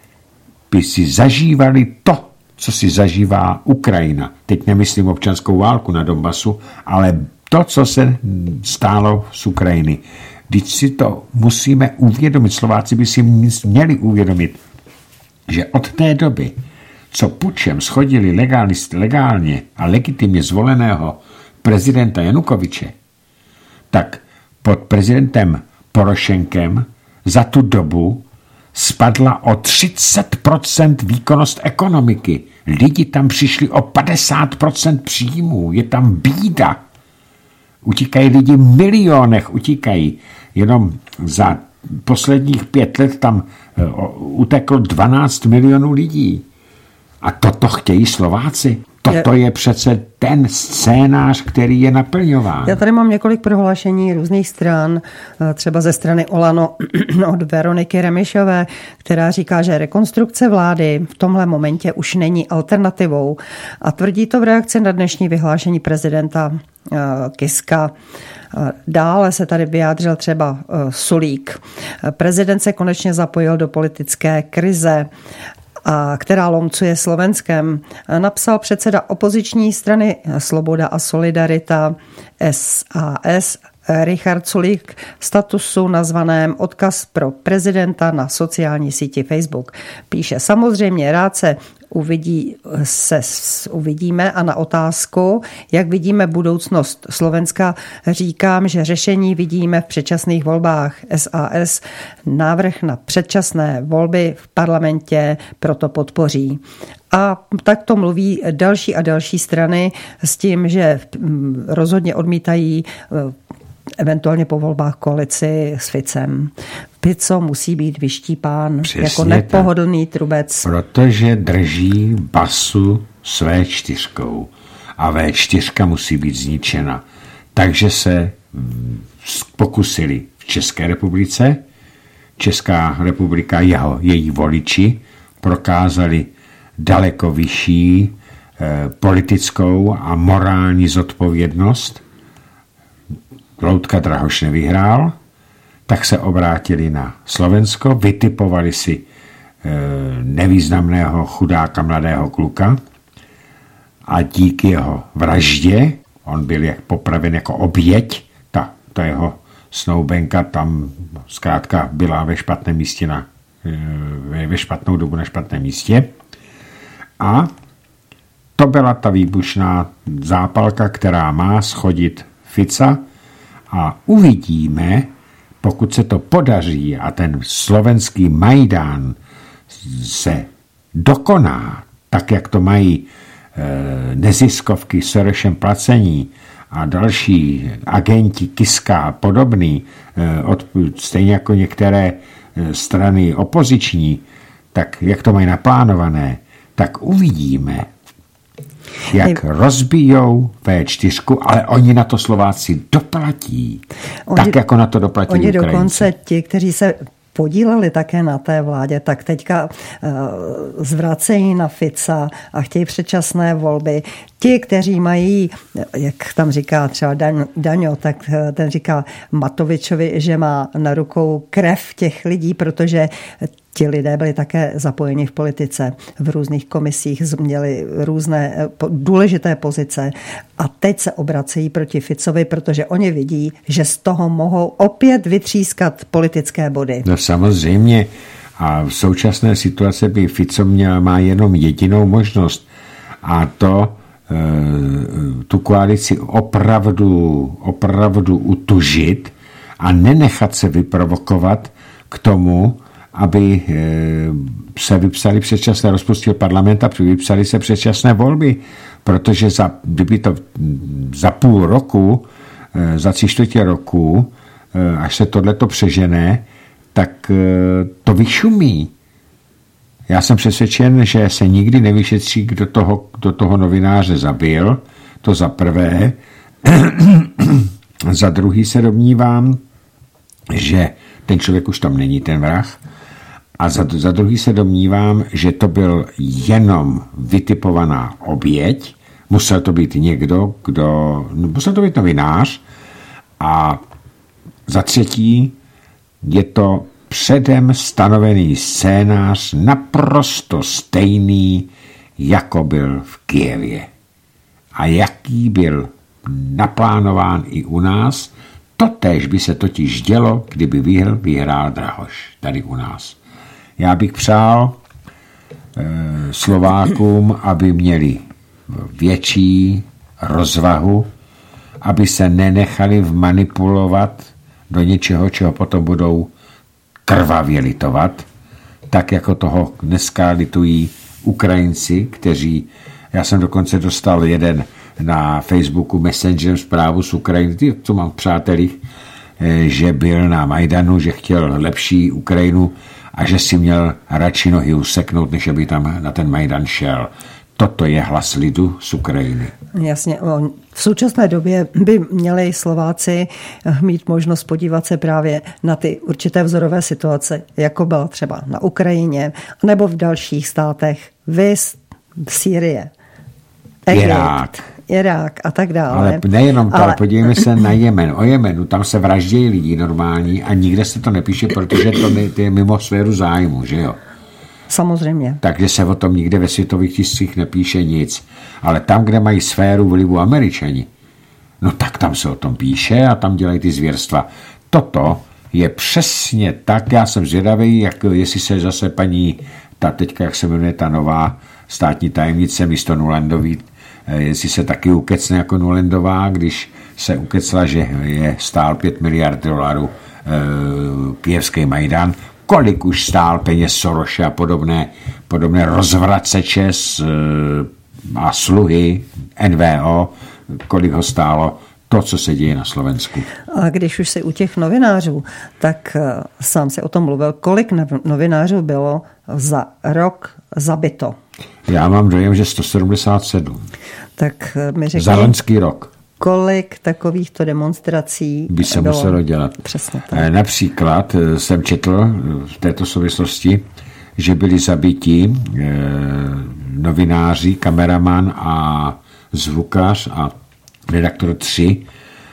B: by si zažívali to, co si zažívá Ukrajina. Teď nemyslím občanskou válku na Donbasu, ale to, co se stálo z Ukrajiny. Když si to musíme uvědomit, Slováci by si měli uvědomit, že od té doby, co pučem schodili legalist, legálně a legitimně zvoleného prezidenta Janukoviče, tak pod prezidentem Porošenkem za tu dobu spadla o třicet procent výkonnost ekonomiky. Lidi tam přišli o padesát procent příjmů. Je tam bída. Utíkají lidi v milionech, utíkají. Jenom za posledních pět let tam uteklo dvanáct milionů lidí. A toto chtějí Slováci. Toto je přece ten scénář, který je naplňován.
A: Já tady mám několik prohlášení různých stran, třeba ze strany Olano od Veroniky Remišové, která říká, že rekonstrukce vlády v tomhle momentě už není alternativou. A tvrdí to v reakci na dnešní vyhlášení prezidenta Kiska. Dále se tady vyjádřil třeba Sulík. Prezident se konečně zapojil do politické krize, a která lomcuje Slovenskem, napsal předseda opoziční strany Sloboda a Solidarita S A S Richard Sulík v statusu nazvaném Odkaz pro prezidenta na sociální síti Facebook. Píše: samozřejmě rád se uvidí, se uvidíme a na otázku, jak vidíme budoucnost Slovenska, říkám, že řešení vidíme v předčasných volbách. S A S návrh na předčasné volby v parlamentě proto podpoří. A tak to mluví další a další strany s tím, že rozhodně odmítají eventuálně po volbách koalici s Ficem. Fico musí být vyštípán přesně jako nepohodlný tak. Trubec.
B: Protože drží basu své čtyřkou a vé čtyřka musí být zničena. Takže se pokusili v České republice. Česká republika, jeho, její voliči prokázali daleko vyšší eh, politickou a morální zodpovědnost. Loutka Drahoš nevyhrál, tak se obrátili na Slovensko, vytipovali si e, nevýznamného chudáka mladého kluka a díky jeho vraždě, on byl jak popraven jako oběť, ta, ta jeho snoubenka tam zkrátka byla ve špatném místě, na, e, ve špatnou dobu na špatném místě. A to byla ta výbušná zápalka, která má schodit Fica. A uvidíme, pokud se to podaří a ten slovenský Majdán se dokoná, tak jak to mají e, neziskovky Sorosem placení a další agenti Kiska a podobný, e, od, stejně jako některé e, strany opoziční, tak jak to mají naplánované, tak uvidíme, jak rozbijou vé čtyři, ale oni na to Slováci doplatí. Oni, tak, jako na to doplatí
A: Oni
B: Ukrajinci.
A: Dokonce ti, kteří se podíleli také na té vládě, tak teďka zvracejí na Fica a chtějí předčasné volby. Ti, kteří mají, jak tam říká třeba Dan, Daňo, tak ten říká Matovičovi, že má na rukou krev těch lidí, protože ti lidé byli také zapojeni v politice, v různých komisích, měli různé důležité pozice a teď se obracejí proti Ficovi, protože oni vidí, že z toho mohou opět vytřískat politické body.
B: No samozřejmě. A v současné situaci by Fico měl, má jenom jedinou možnost a to e, tu koalici opravdu, opravdu utužit a nenechat se vyprovokovat k tomu, aby se vypsali předčasné, rozpustil parlament a vypsali se předčasné volby, protože za, kdyby to za půl roku, za tři čtvrtě roku, až se tohleto přežene, tak to vyšumí. Já jsem přesvědčen, že se nikdy nevyšetří, kdo toho, kdo toho novináře zabil, to za prvé. Za druhý se domnívám, že ten člověk už tam není ten vrah. A za, za druhý se domnívám, že to byl jenom vytipovaná oběť. Musel to být někdo, kdo... Musel to být novinář. A za třetí je to předem stanovený scénář naprosto stejný, jako byl v Kyjevě. A jaký byl naplánován i u nás, totéž by se totiž dělo, kdyby vyhrál, vyhrál Drahoš tady u nás. Já bych přál e, Slovákům, aby měli větší rozvahu, aby se nenechali vmanipulovat do něčeho, čeho potom budou krvavě litovat, tak jako toho dneska litují Ukrajinci, kteří, já jsem dokonce dostal jeden na Facebooku Messenger zprávu z Ukrajiny, co mám v přátelích, že byl na Majdanu, že chtěl lepší Ukrajinu a že si měl radši nohy useknout, než aby tam na ten Majdan šel. Toto je hlas lidu z Ukrajiny.
A: Jasně. V současné době by měli Slováci mít možnost podívat se právě na ty určité vzorové situace, jako byla třeba na Ukrajině, nebo v dalších státech, viz Sýrie, Egypt, Irák. Irák a tak dále.
B: Ale nejenom to, ale podívejme se na Jemen. O Jemenu, tam se vraždějí lidi normální a nikde se to nepíše, protože to, ne, to je mimo sféru zájmu, že jo?
A: Samozřejmě.
B: Takže se o tom nikde ve světových tiscích nepíše nic. Ale tam, kde mají sféru vlivu Američani, no tak tam se o tom píše a tam dělají ty zvěrstva. Toto je přesně tak, já jsem zvědavý, jak, jestli se zase paní, ta teďka, jak se jmenuje ta nová státní tajemnice místo Nulandový, jestli se taky ukecne jako Nulandová, když se ukecla, že je stál pět miliard dolarů e, kyjevský Majdan, kolik už stál peněz Soroše a podobné, podobné rozvraceče s, a sluhy N V O, kolik ho stálo to, co se děje na Slovensku.
A: A když už se u těch novinářů, tak sám se o tom mluvil, kolik novinářů bylo za rok zabito?
B: Já mám dojem, že sto sedmdesát sedm.
A: Tak mi řekni,
B: za loňský rok.
A: Kolik takovýchto demonstrací
B: by se
A: bylo
B: muselo dělat.
A: Přesně tak.
B: Například jsem četl v této souvislosti, že byli zabiti novináři, kameraman a zvukař a redaktor tři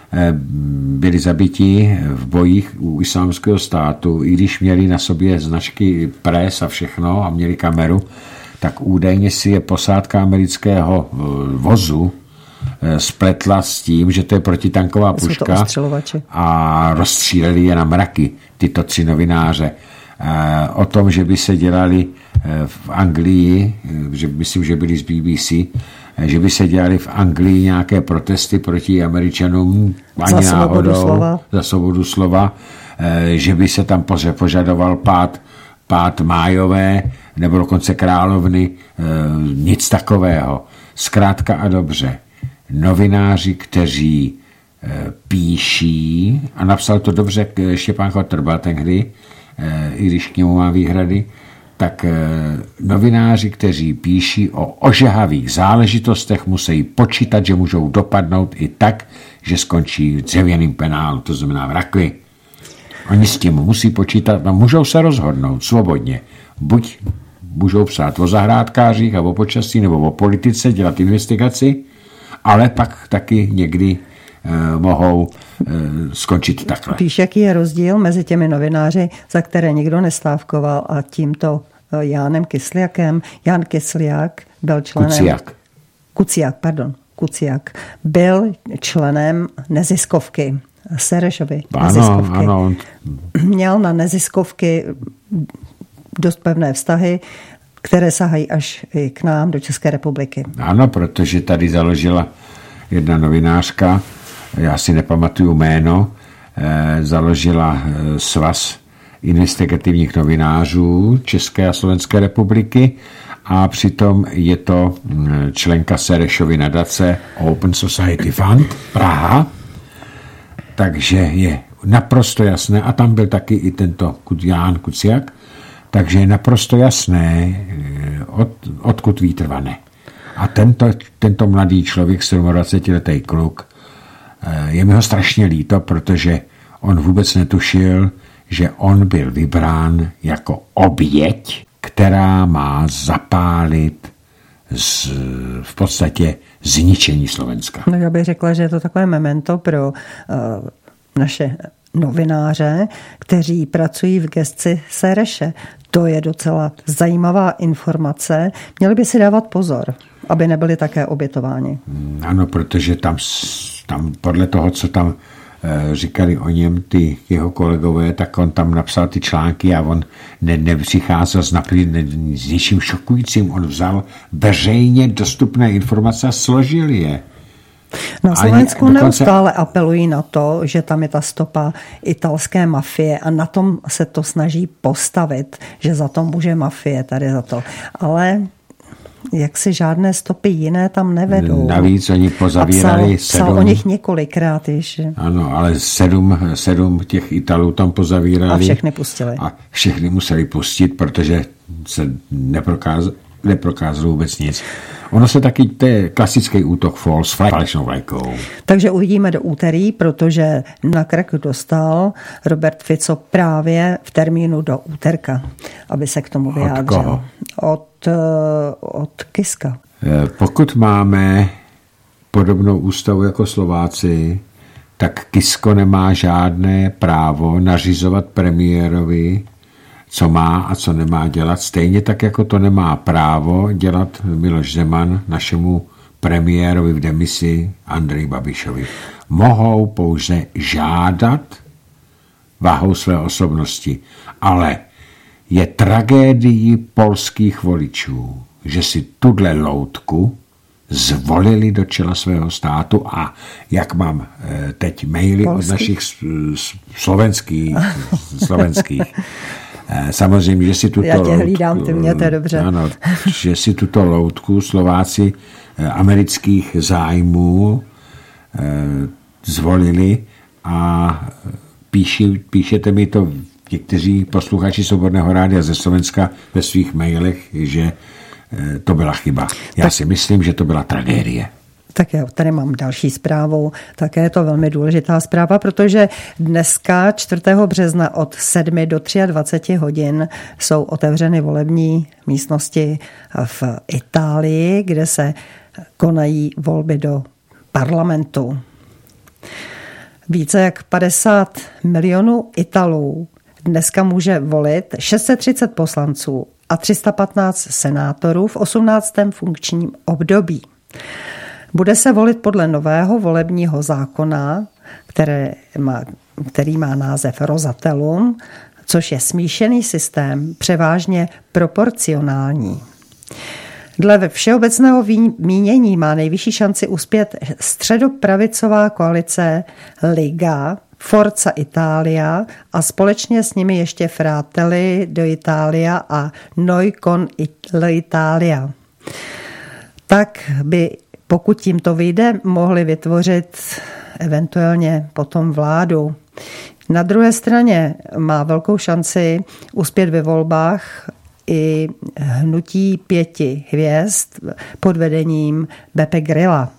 B: byli zabiti v bojích u Islámského státu, i když měli na sobě značky pres a všechno a měli kameru, tak údajně si je posádka amerického vozu spletla s tím, že to je protitanková puška a rozstříleli je na mraky tyto tři novináře. O tom, že by se dělali v Anglii, že myslím, že byli z B B C, že by se dělali v Anglii nějaké protesty proti Američanům ani
A: za
B: náhodou,
A: slova.
B: za svobodu slova, že by se tam požadoval pád, pád Májové nebo dokonce Královny, nic takového. Zkrátka a dobře. Novináři, kteří píší, a napsal to dobře Štěpán Kotrba tehdy, i když k němu má výhrady, tak novináři, kteří píší o ožehavých záležitostech, musí počítat, že můžou dopadnout i tak, že skončí v dřevěným penálu, to znamená v rakvi. Oni s tím musí počítat a můžou se rozhodnout svobodně. Buď můžou psát o zahrádkářích a o počasí nebo o politice, dělat investigaci, ale pak taky někdy eh, mohou eh, skončit takhle.
A: Víš, jaký je rozdíl mezi těmi novináři, za které nikdo nestávkoval, a tímto Jánem Kysliakem? Jan Kysliak byl členem...
B: Kuciak.
A: Kuciak, pardon. Kuciak byl členem neziskovky. Serešovy neziskovky.
B: Ano, ano.
A: Měl na neziskovky dost pevné vztahy, které sahají až i k nám do České republiky.
B: Ano, protože tady založila jedna novinářka, já si nepamatuju jméno, eh, založila eh, svaz investigativních novinářů České a Slovenské republiky a přitom je to členka Serešovy nadace Open Society Fund Praha, takže je naprosto jasné, a tam byl taky i tento Jan Kuciak, takže je naprosto jasné, od, odkud vítr vane. A tento, tento mladý člověk, sedmadvacetiletý kluk, je mi ho strašně líto, protože on vůbec netušil, že on byl vybrán jako oběť, která má zapálit z, v podstatě zničení Slovenska.
A: No, já bych řekla, že je to takové memento pro uh, naše novináře, kteří pracují v gesci Sereše. To je docela zajímavá informace. Měli by si dávat pozor, aby nebyli také obětováni.
B: Ano, protože tam, tam podle toho, co tam říkali o něm ty jeho kolegové, tak on tam napsal ty články a on ne, nepřicházel s, napří, ne, s něčím šokujícím. On vzal veřejně dostupné informace a složil je.
A: Na Slovensku dokonce... neustále apelují na to, že tam je ta stopa italské mafie a na tom se to snaží postavit, že za to může mafie tady za to. Ale jak si žádné stopy jiné tam nevedou.
B: Navíc oni pozavírali
A: psal, sedm... Psal o nich několikrát již.
B: Ano, ale sedm, sedm těch Italů tam pozavírali.
A: A všechny pustili.
B: A všechny museli pustit, protože se neprokázalo, neprokázalo vůbec nic. Ono se taky, to je klasický útok false flag, falešnou vlajkou.
A: Takže uvidíme do úterý, protože na krk dostal Robert Fico právě v termínu do úterka, aby se k tomu vyjádřil.
B: Od koho?
A: Od, od Kiska.
B: Pokud máme podobnou ústavu jako Slováci, tak Kisko nemá žádné právo nařizovat premiérovi, co má a co nemá dělat. Stejně tak, jako to nemá právo dělat Miloš Zeman našemu premiérovi v demisi Andreji Babišovi. Mohou pouze žádat váhou své osobnosti, ale je tragédií polských voličů, že si tuhle loutku zvolili do čela svého státu a jak mám teď maily Polský? Od našich slovenských, slovenských samozřejmě, že si tuto
A: Já tě hlídám, ty mě, to je dobře.
B: Ano, že si tuto loutku Slováci amerických zájmů zvolili a píši, píšete mi to někteří posluchači Svobodného rádia ze Slovenska ve svých mailech, že to byla chyba. Já tak si myslím, že to byla tragédie.
A: Tak já tady mám další zprávu. Také je to velmi důležitá zpráva, protože dneska čtvrtého března od sedmi do dvaceti tří hodin jsou otevřeny volební místnosti v Itálii, kde se konají volby do parlamentu. Více jak padesát milionů Italů dneska může volit šest set třicet poslanců a tři sta patnáct senátorů v osmnáctém funkčním období. Bude se volit podle nového volebního zákona, které má, který má název Rosatellum, což je smíšený systém, převážně proporcionální. Dle všeobecného mínění má nejvyšší šanci uspět středopravicová koalice Liga, Forza Italia a společně s nimi ještě Fratelli d'Italia a Noi con l'Italia. Tak by, pokud tím to vyjde, mohli vytvořit eventuálně potom vládu. Na druhé straně má velkou šanci uspět ve volbách i hnutí pěti hvězd pod vedením Beppe Grilla.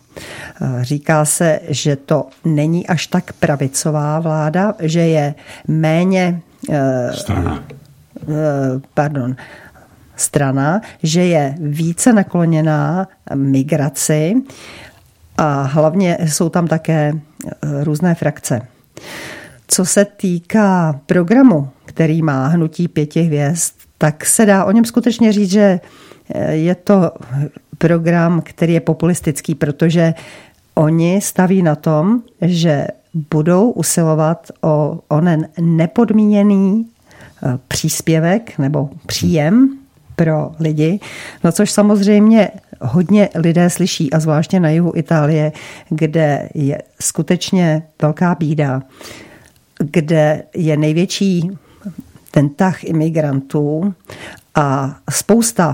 A: Říká se, že to není až tak pravicová vláda, že je méně
B: strana.
A: Pardon, strana, že je více nakloněná migraci a hlavně jsou tam také různé frakce. Co se týká programu, který má hnutí pěti hvězd, tak se dá o něm skutečně říct, že je to program, který je populistický, protože oni staví na tom, že budou usilovat o onen nepodmíněný příspěvek nebo příjem pro lidi, no což samozřejmě hodně lidé slyší a zvláště na jihu Itálie, kde je skutečně velká bída, kde je největší ten tah imigrantů a spousta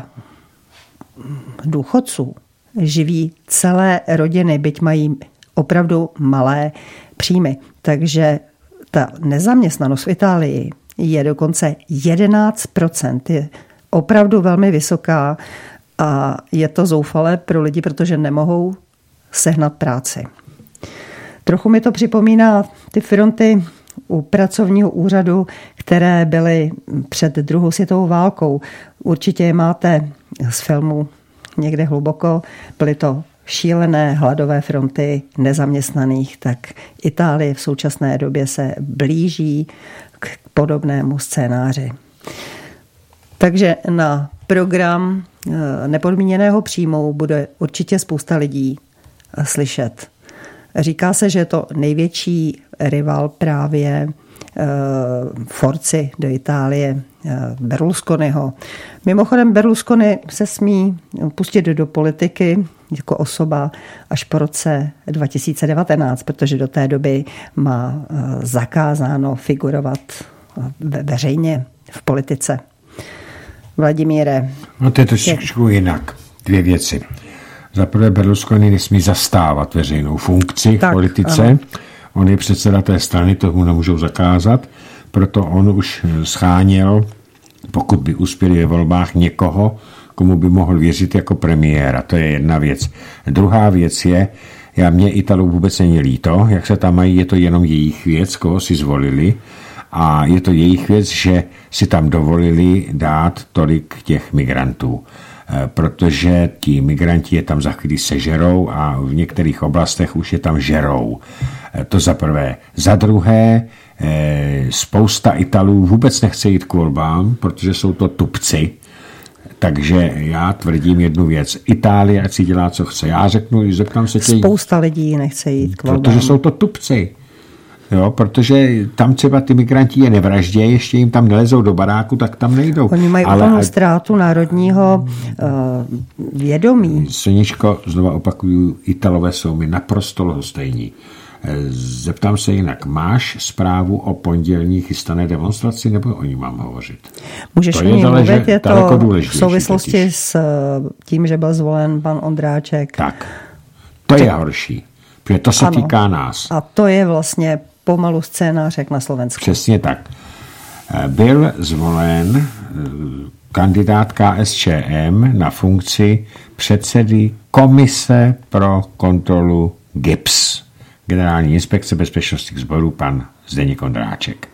A: důchodců živí celé rodiny, byť mají opravdu malé příjmy. Takže ta nezaměstnanost v Itálii je dokonce jedenáct procent. Je opravdu velmi vysoká a je to zoufalé pro lidi, protože nemohou sehnat práci. Trochu mi to připomíná ty fronty u pracovního úřadu, které byly před druhou světovou válkou. Určitě je máte z filmu Někde hluboko. Byly to šílené hladové fronty nezaměstnaných, tak Itálie v současné době se blíží k podobnému scénáři. Takže na program nepodmíněného příjmu bude určitě spousta lidí slyšet. Říká se, že je to největší rival právě Forci do Itálie, Berlusconiho. Mimochodem Berlusconi se smí pustit do politiky jako osoba až po roce dva tisíce devatenáct, protože do té doby má zakázáno figurovat veřejně v politice. Vladimíre.
B: No to je trošičku jinak. Dvě věci. Za prvé Berlusconi nesmí zastávat veřejnou funkci tak, v politice. Ano. On je předseda té strany, to mu nemůžou zakázat, proto on už scháněl, pokud by uspěli ve volbách, někoho, komu by mohl věřit jako premiéra. To je jedna věc. Druhá věc je, já mě Italů vůbec není líto, jak se tam mají, je to jenom jejich věc, koho si zvolili, a je to jejich věc, že si tam dovolili dát tolik těch migrantů, protože ti migranti je tam za chvíli sežerou a v některých oblastech už je tam žerou. To za prvé. Za druhé, spousta Italů vůbec nechce jít k volbám, protože jsou to tupci. Takže já tvrdím jednu věc. Itálie, ať si dělá, co chce. Já řeknu, zeptám se tě...
A: Spousta lidí nechce jít k volbám.
B: Protože jsou to tupci. Jo, protože tam třeba ty migranti je nevraždějí, ještě jim tam nelezou do baráku, tak tam nejdou.
A: Oni mají úplnou ztrátu národního uh, vědomí.
B: Soničko, znova opakuju, Italové jsou mi naprosto lhostejní. Zeptám se jinak, máš zprávu o pondělní chystané demonstraci, nebo o ní mám hovořit?
A: Můžeš o ní mluvit, je to v souvislosti totiž s tím, že byl zvolen pan Ondráček.
B: Tak, to je horší, protože to se ano, týká nás.
A: A to je vlastně pomalu scénář jak na Slovensku.
B: Přesně tak. Byl zvolen kandidát K S Č M na funkci předsedy Komise pro kontrolu G I B S, Generální inspekce bezpečnostních sborů, pan Zdeněk Ondráček.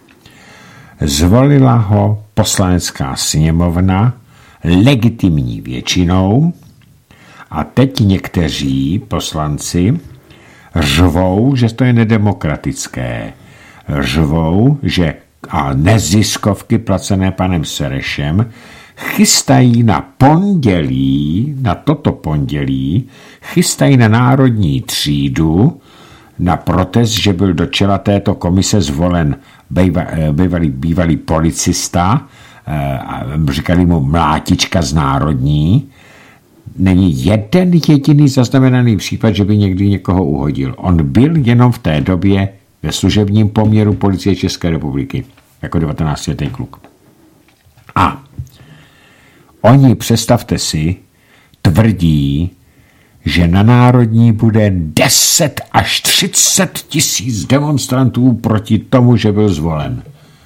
B: Zvolila ho poslanecká sněmovna legitimní většinou a teď někteří poslanci řvou, že to je nedemokratické. Řvou, že a neziskovky placené panem Serešem chystají na pondělí, na toto pondělí, chystají na národní třídu na protest, že byl do čela této komise zvolen bývalý, bývalý policista, říkali mu mlátička z národní. Není jeden jediný zaznamenaný případ, že by někdy někoho uhodil. On byl jenom v té době ve služebním poměru policie České republiky, jako devatenáctiletý kluk. A oni, představte si, tvrdí, že na národní bude deset až třicet tisíc demonstrantů proti tomu, že byl zvolen.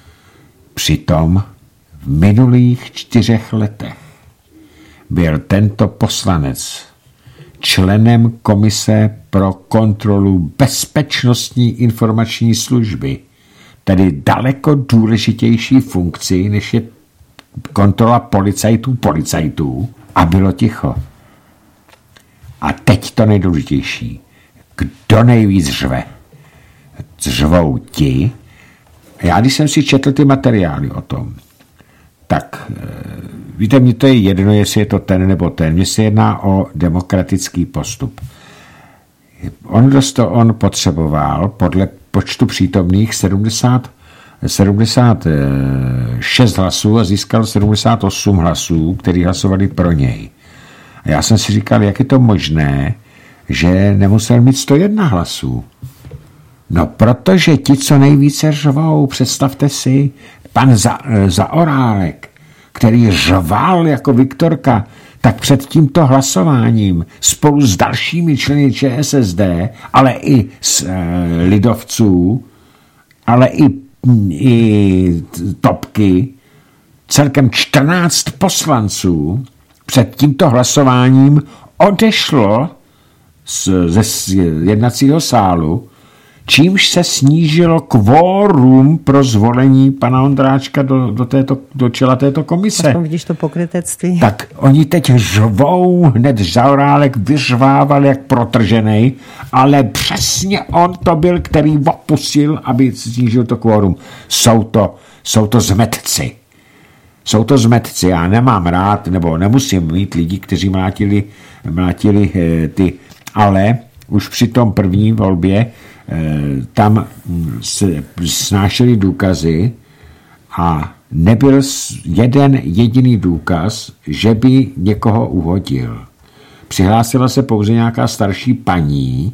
B: Přitom v minulých čtyřech letech byl tento poslanec členem komise pro kontrolu bezpečnostní informační služby, tedy daleko důležitější funkci, než je kontrola policajtů policajtů, a bylo ticho. A teď to nejdůležitější. Kdo nejvíc řve? Řvou ti. Já, když jsem si četl ty materiály o tom, tak víte, mně to je jedno, jestli je to ten nebo ten. Mně se jedná o demokratický postup. On, dosto, on potřeboval podle počtu přítomných sedmdesát, sedmdesát šest hlasů a získal sedmdesát osm hlasů, kteří hlasovali pro něj. A já jsem si říkal, jak je to možné, že nemusel mít sto jedna hlasů. No, protože ti, co nejvíce řvou, představte si, pan Za, Zaorálek, který řval jako Viktorka, tak před tímto hlasováním spolu s dalšími členy ČSSD, ale i s e, lidovců, ale i, i topky, celkem čtrnáct poslanců před tímto hlasováním odešlo z, ze jednacího sálu, čímž se snížilo kvórum pro zvolení pana Ondráčka do, do, této, do čela této komise.
A: Aspoň vidíš to pokrytectví.
B: Tak oni teď řvou, hned Zaorálek vyřvával jak protržený, ale přesně on to byl, který opustil, aby snížil to kvórum. Jsou to, jsou to zmetci. Jsou to zmetci. Já nemám rád, nebo nemusím mít lidi, kteří mlátili, mlátili eh, ty, ale už při tom první volbě tam se snášeli důkazy a nebyl jeden jediný důkaz, že by někoho uhodil. Přihlásila se pouze nějaká starší paní,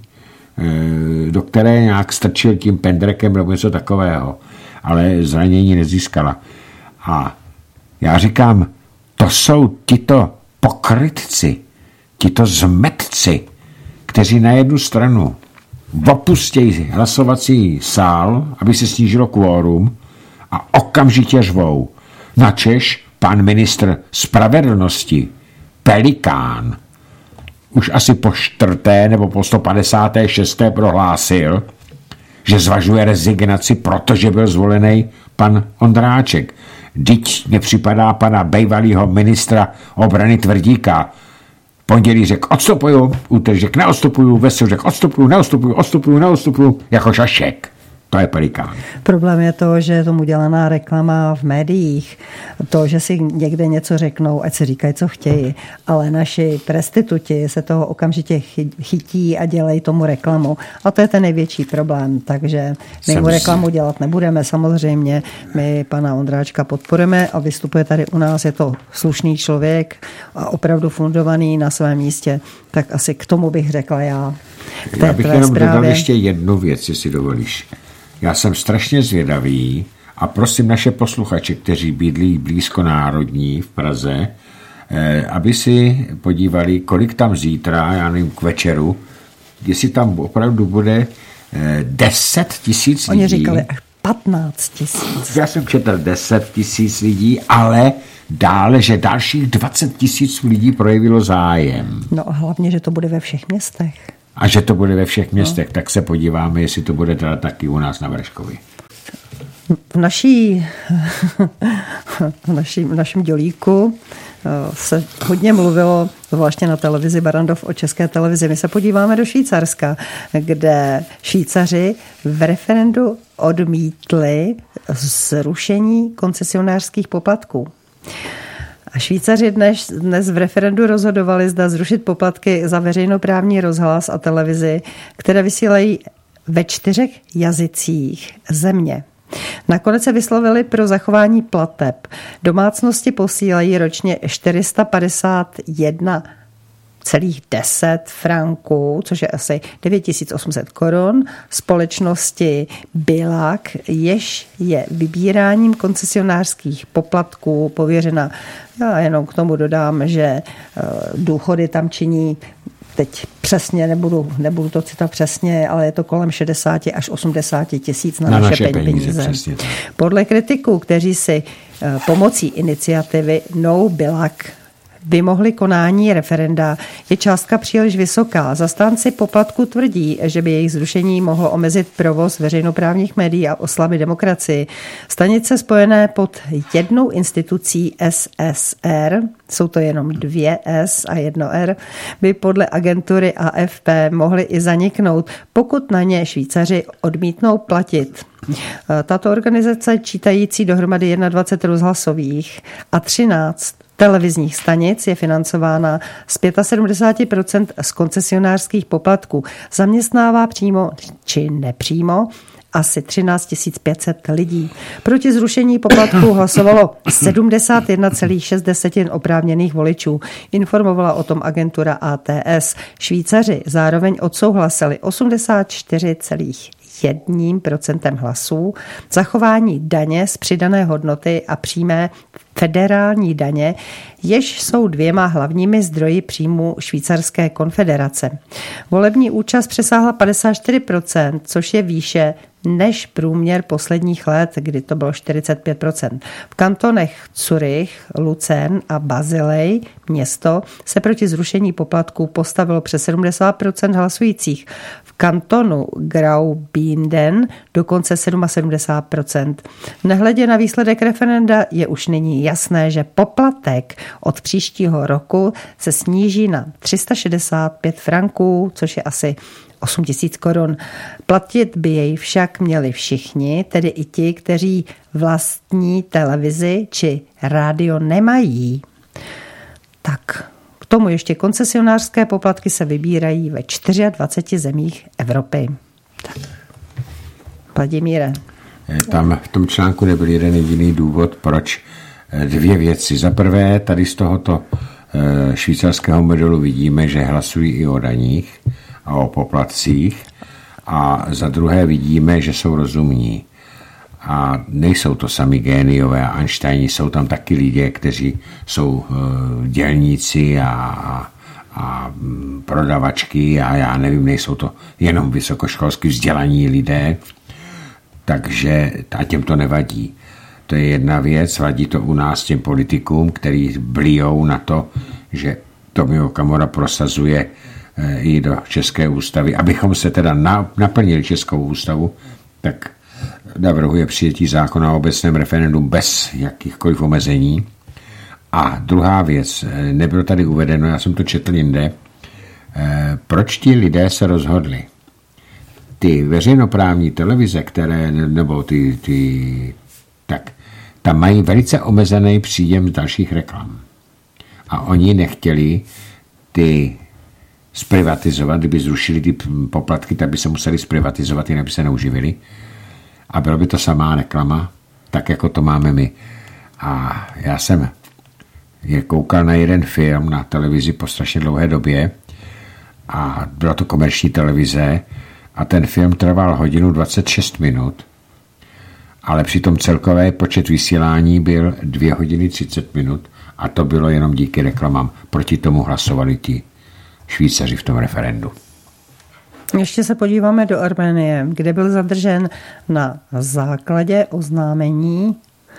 B: do které nějak strčil tím pendrekem nebo něco takového, ale zranění nezískala. A já říkám, to jsou tito pokrytci, tito zmetci, kteří na jednu stranu opustějí hlasovací sál, aby se snížilo kvórum, a okamžitě řvou. Načež pan ministr spravedlnosti Pelikán už asi po čtvrté nebo po sto padesáté šesté prohlásil, že zvažuje rezignaci, protože byl zvolený pan Ondráček. Vždyť mě připadá pana bývalého ministra obrany Tvrdíka. Pondělí řekl odstupuju, úterý řekl neodstupuju, ve středu řekl odstupuju, neodstupuju, odstupuju, neodstupuju, jako Žašek. To je Pelikán.
A: Problém je to, že je tomu dělaná reklama v médiích. To, že si někde něco řeknou, ať si říkají, co chtějí. Ale naši prestituti se toho okamžitě chytí a dělají tomu reklamu. A to je ten největší problém. Takže my mu reklamu dělat nebudeme. Samozřejmě my pana Ondráčka podporujeme a vystupuje tady u nás. Je to slušný člověk a opravdu fundovaný na svém místě. Tak asi k tomu bych řekla já.
B: Já bych jenom zprávě dodal ještě jednu věc, jestli dovolíš. Já jsem strašně zvědavý a prosím naše posluchače, kteří bydlí blízko Národní v Praze, aby si podívali, kolik tam zítra, já nevím, k večeru, jestli tam opravdu bude deset tisíc lidí.
A: Oni říkali až patnáct tisíc.
B: Já jsem četl deset tisíc lidí, ale dále, že dalších dvacet tisíc lidí projevilo zájem.
A: No a hlavně, že to bude ve všech městech.
B: A že to bude ve všech městech, no. Tak se podíváme, jestli to bude teda taky u nás na Vrškovi.
A: V, naší, v, naší, v našem dělíku se hodně mluvilo, zvláště na televizi Barrandov, o České televizi. My se podíváme do Švýcarska, kde Švýcaři v referendu odmítli zrušení koncesionářských poplatků. A Švýcaři dnes, dnes v referendu rozhodovali, zda zrušit poplatky za veřejnoprávní rozhlas a televizi, které vysílají ve čtyřech jazycích země. Nakonec se vyslovili pro zachování plateb. Domácnosti posílají ročně čtyři sta padesát jedna celých deset franků, což je asi devět tisíc osm set korun, společnosti Bilak, jež je vybíráním koncesionářských poplatků pověřena. Já jenom k tomu dodám, že důchody tam činí, teď přesně nebudu, nebudu to citovat přesně, ale je to kolem šedesát až osmdesát tisíc na, na naše, naše peníze. peníze. Podle kritiků, kteří si pomocí iniciativy No Bilak vymohly konání referenda, je částka příliš vysoká. Zastánci poplatku tvrdí, že by jejich zrušení mohlo omezit provoz veřejnoprávních médií a oslabit demokracii. Stanice spojené pod jednou institucí S S R, jsou to jenom dvě S a jedno R, by podle agentury A F P mohly i zaniknout, pokud na ně Švýcaři odmítnou platit. Tato organizace, čítající dohromady dvacet jedna rozhlasových a třináct televizních stanic, je financována z sedmdesát pět procent z koncesionářských poplatků. Zaměstnává přímo či nepřímo asi třináct tisíc pět set lidí. Proti zrušení poplatků hlasovalo sedmdesát jedna celá šest oprávněných voličů. Informovala o tom agentura A T S. Švýcaři zároveň odsouhlasili osmdesát čtyři celá jedním procentem hlasů, zachování daně z přidané hodnoty a přímé federální daně, jež jsou dvěma hlavními zdroji příjmu Švýcarské konfederace. Volební účast přesáhla padesát čtyři procent, což je výše než průměr posledních let, kdy to bylo čtyřicet pět procent. V kantonech Zurich, Lucern a Basilej, město, se proti zrušení poplatků postavilo přes sedmdesát procent hlasujících. V kantonu Graubünden dokonce sedmdesát sedm procent. Nehledě na výsledek referenda je už nyní jasné, že poplatek od příštího roku se sníží na tři sta šedesát pět franků, což je asi osm tisíc korun. Platit by jej však měli všichni, tedy i ti, kteří vlastní televizi či rádio nemají. Tak, k tomu ještě koncesionářské poplatky se vybírají ve dvaceti čtyřech zemích Evropy. Tak. Vladimíre.
B: Tam v tom článku nebyl jeden jediný důvod, proč. Dvě věci. Za prvé, tady z tohoto švýcarského modelu vidíme, že hlasují i o daních a o poplatcích, a za druhé vidíme, že jsou rozumní. A nejsou to sami géniové a Einsteini, jsou tam taky lidé, kteří jsou dělníci a, a prodavačky a já nevím, nejsou to jenom vysokoškolsky vzdělaní lidé, takže a těm to nevadí. To je jedna věc, vadí to u nás těm politikům, který blíjou na to, že Tomio Okamura prosazuje i do České ústavy. Abychom se teda naplnili Českou ústavu, tak navrhuje přijetí zákona o obecném referendu bez jakýchkoliv omezení. A druhá věc, nebylo tady uvedeno, já jsem to četl jinde, proč ti lidé se rozhodli. Ty veřejnoprávní televize, které, nebo ty, ty tak, tam mají velice omezený příjem z dalších reklam. A oni nechtěli ty zprivatizovat, kdyby zrušili ty poplatky, tak by se museli zprivatizovat, jinak by se neuživili. A bylo by to samá reklama, tak jako to máme my. A já jsem je koukal na jeden film na televizi po strašně dlouhé době a byla to komerční televize a ten film trval hodinu dvacet šest minut, ale přitom celkový počet vysílání byl dvě hodiny třicet minut a to bylo jenom díky reklamám. Proti tomu hlasovali ti Švýcaři v tom referendu.
A: Ještě se podíváme do Arménie, kde byl zadržen na základě oznámení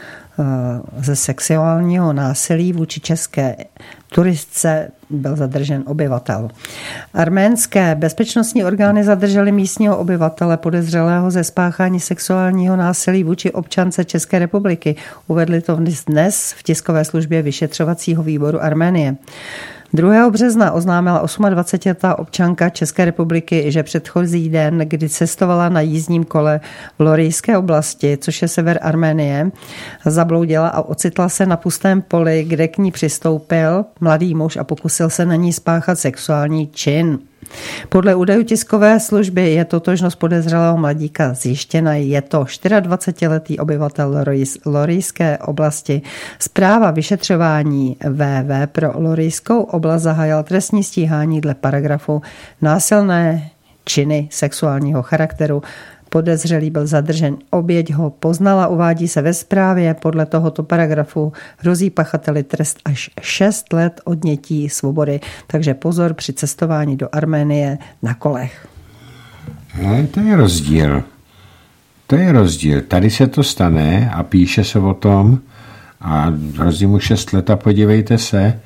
A: ze sexuálního násilí vůči české turistce byl zadržen obyvatel. Arménské bezpečnostní orgány zadržely místního obyvatele podezřelého ze spáchání sexuálního násilí vůči občance České republiky. Uvedli to dnes v tiskové službě vyšetřovacího výboru Arménie. druhého března oznámila dvacetiosmiletá občanka České republiky, že předchozí den, kdy cestovala na jízdním kole v Lorijské oblasti, což je sever Arménie, zabloudila a ocitla se na pustém poli, kde k ní přistoupil mladý muž a pokusil se na ní spáchat sexuální čin. Podle údajů tiskové služby je totožnost podezřelého mladíka zjištěna. Je to dvacetičtyřletý obyvatel Lorijské oblasti. Zpráva vyšetřování V V pro Lorijskou oblast zahájila trestní stíhání dle paragrafu násilné činy sexuálního charakteru. Podezřelý byl zadržen, oběť ho poznala, uvádí se ve zprávě. Podle tohoto paragrafu hrozí pachateli trest až šest let odnětí svobody. Takže pozor při cestování do Arménie na kolech.
B: He, to je rozdíl. To je rozdíl. Tady se to stane a píše se o tom a hrozí mu šest let a podívejte se,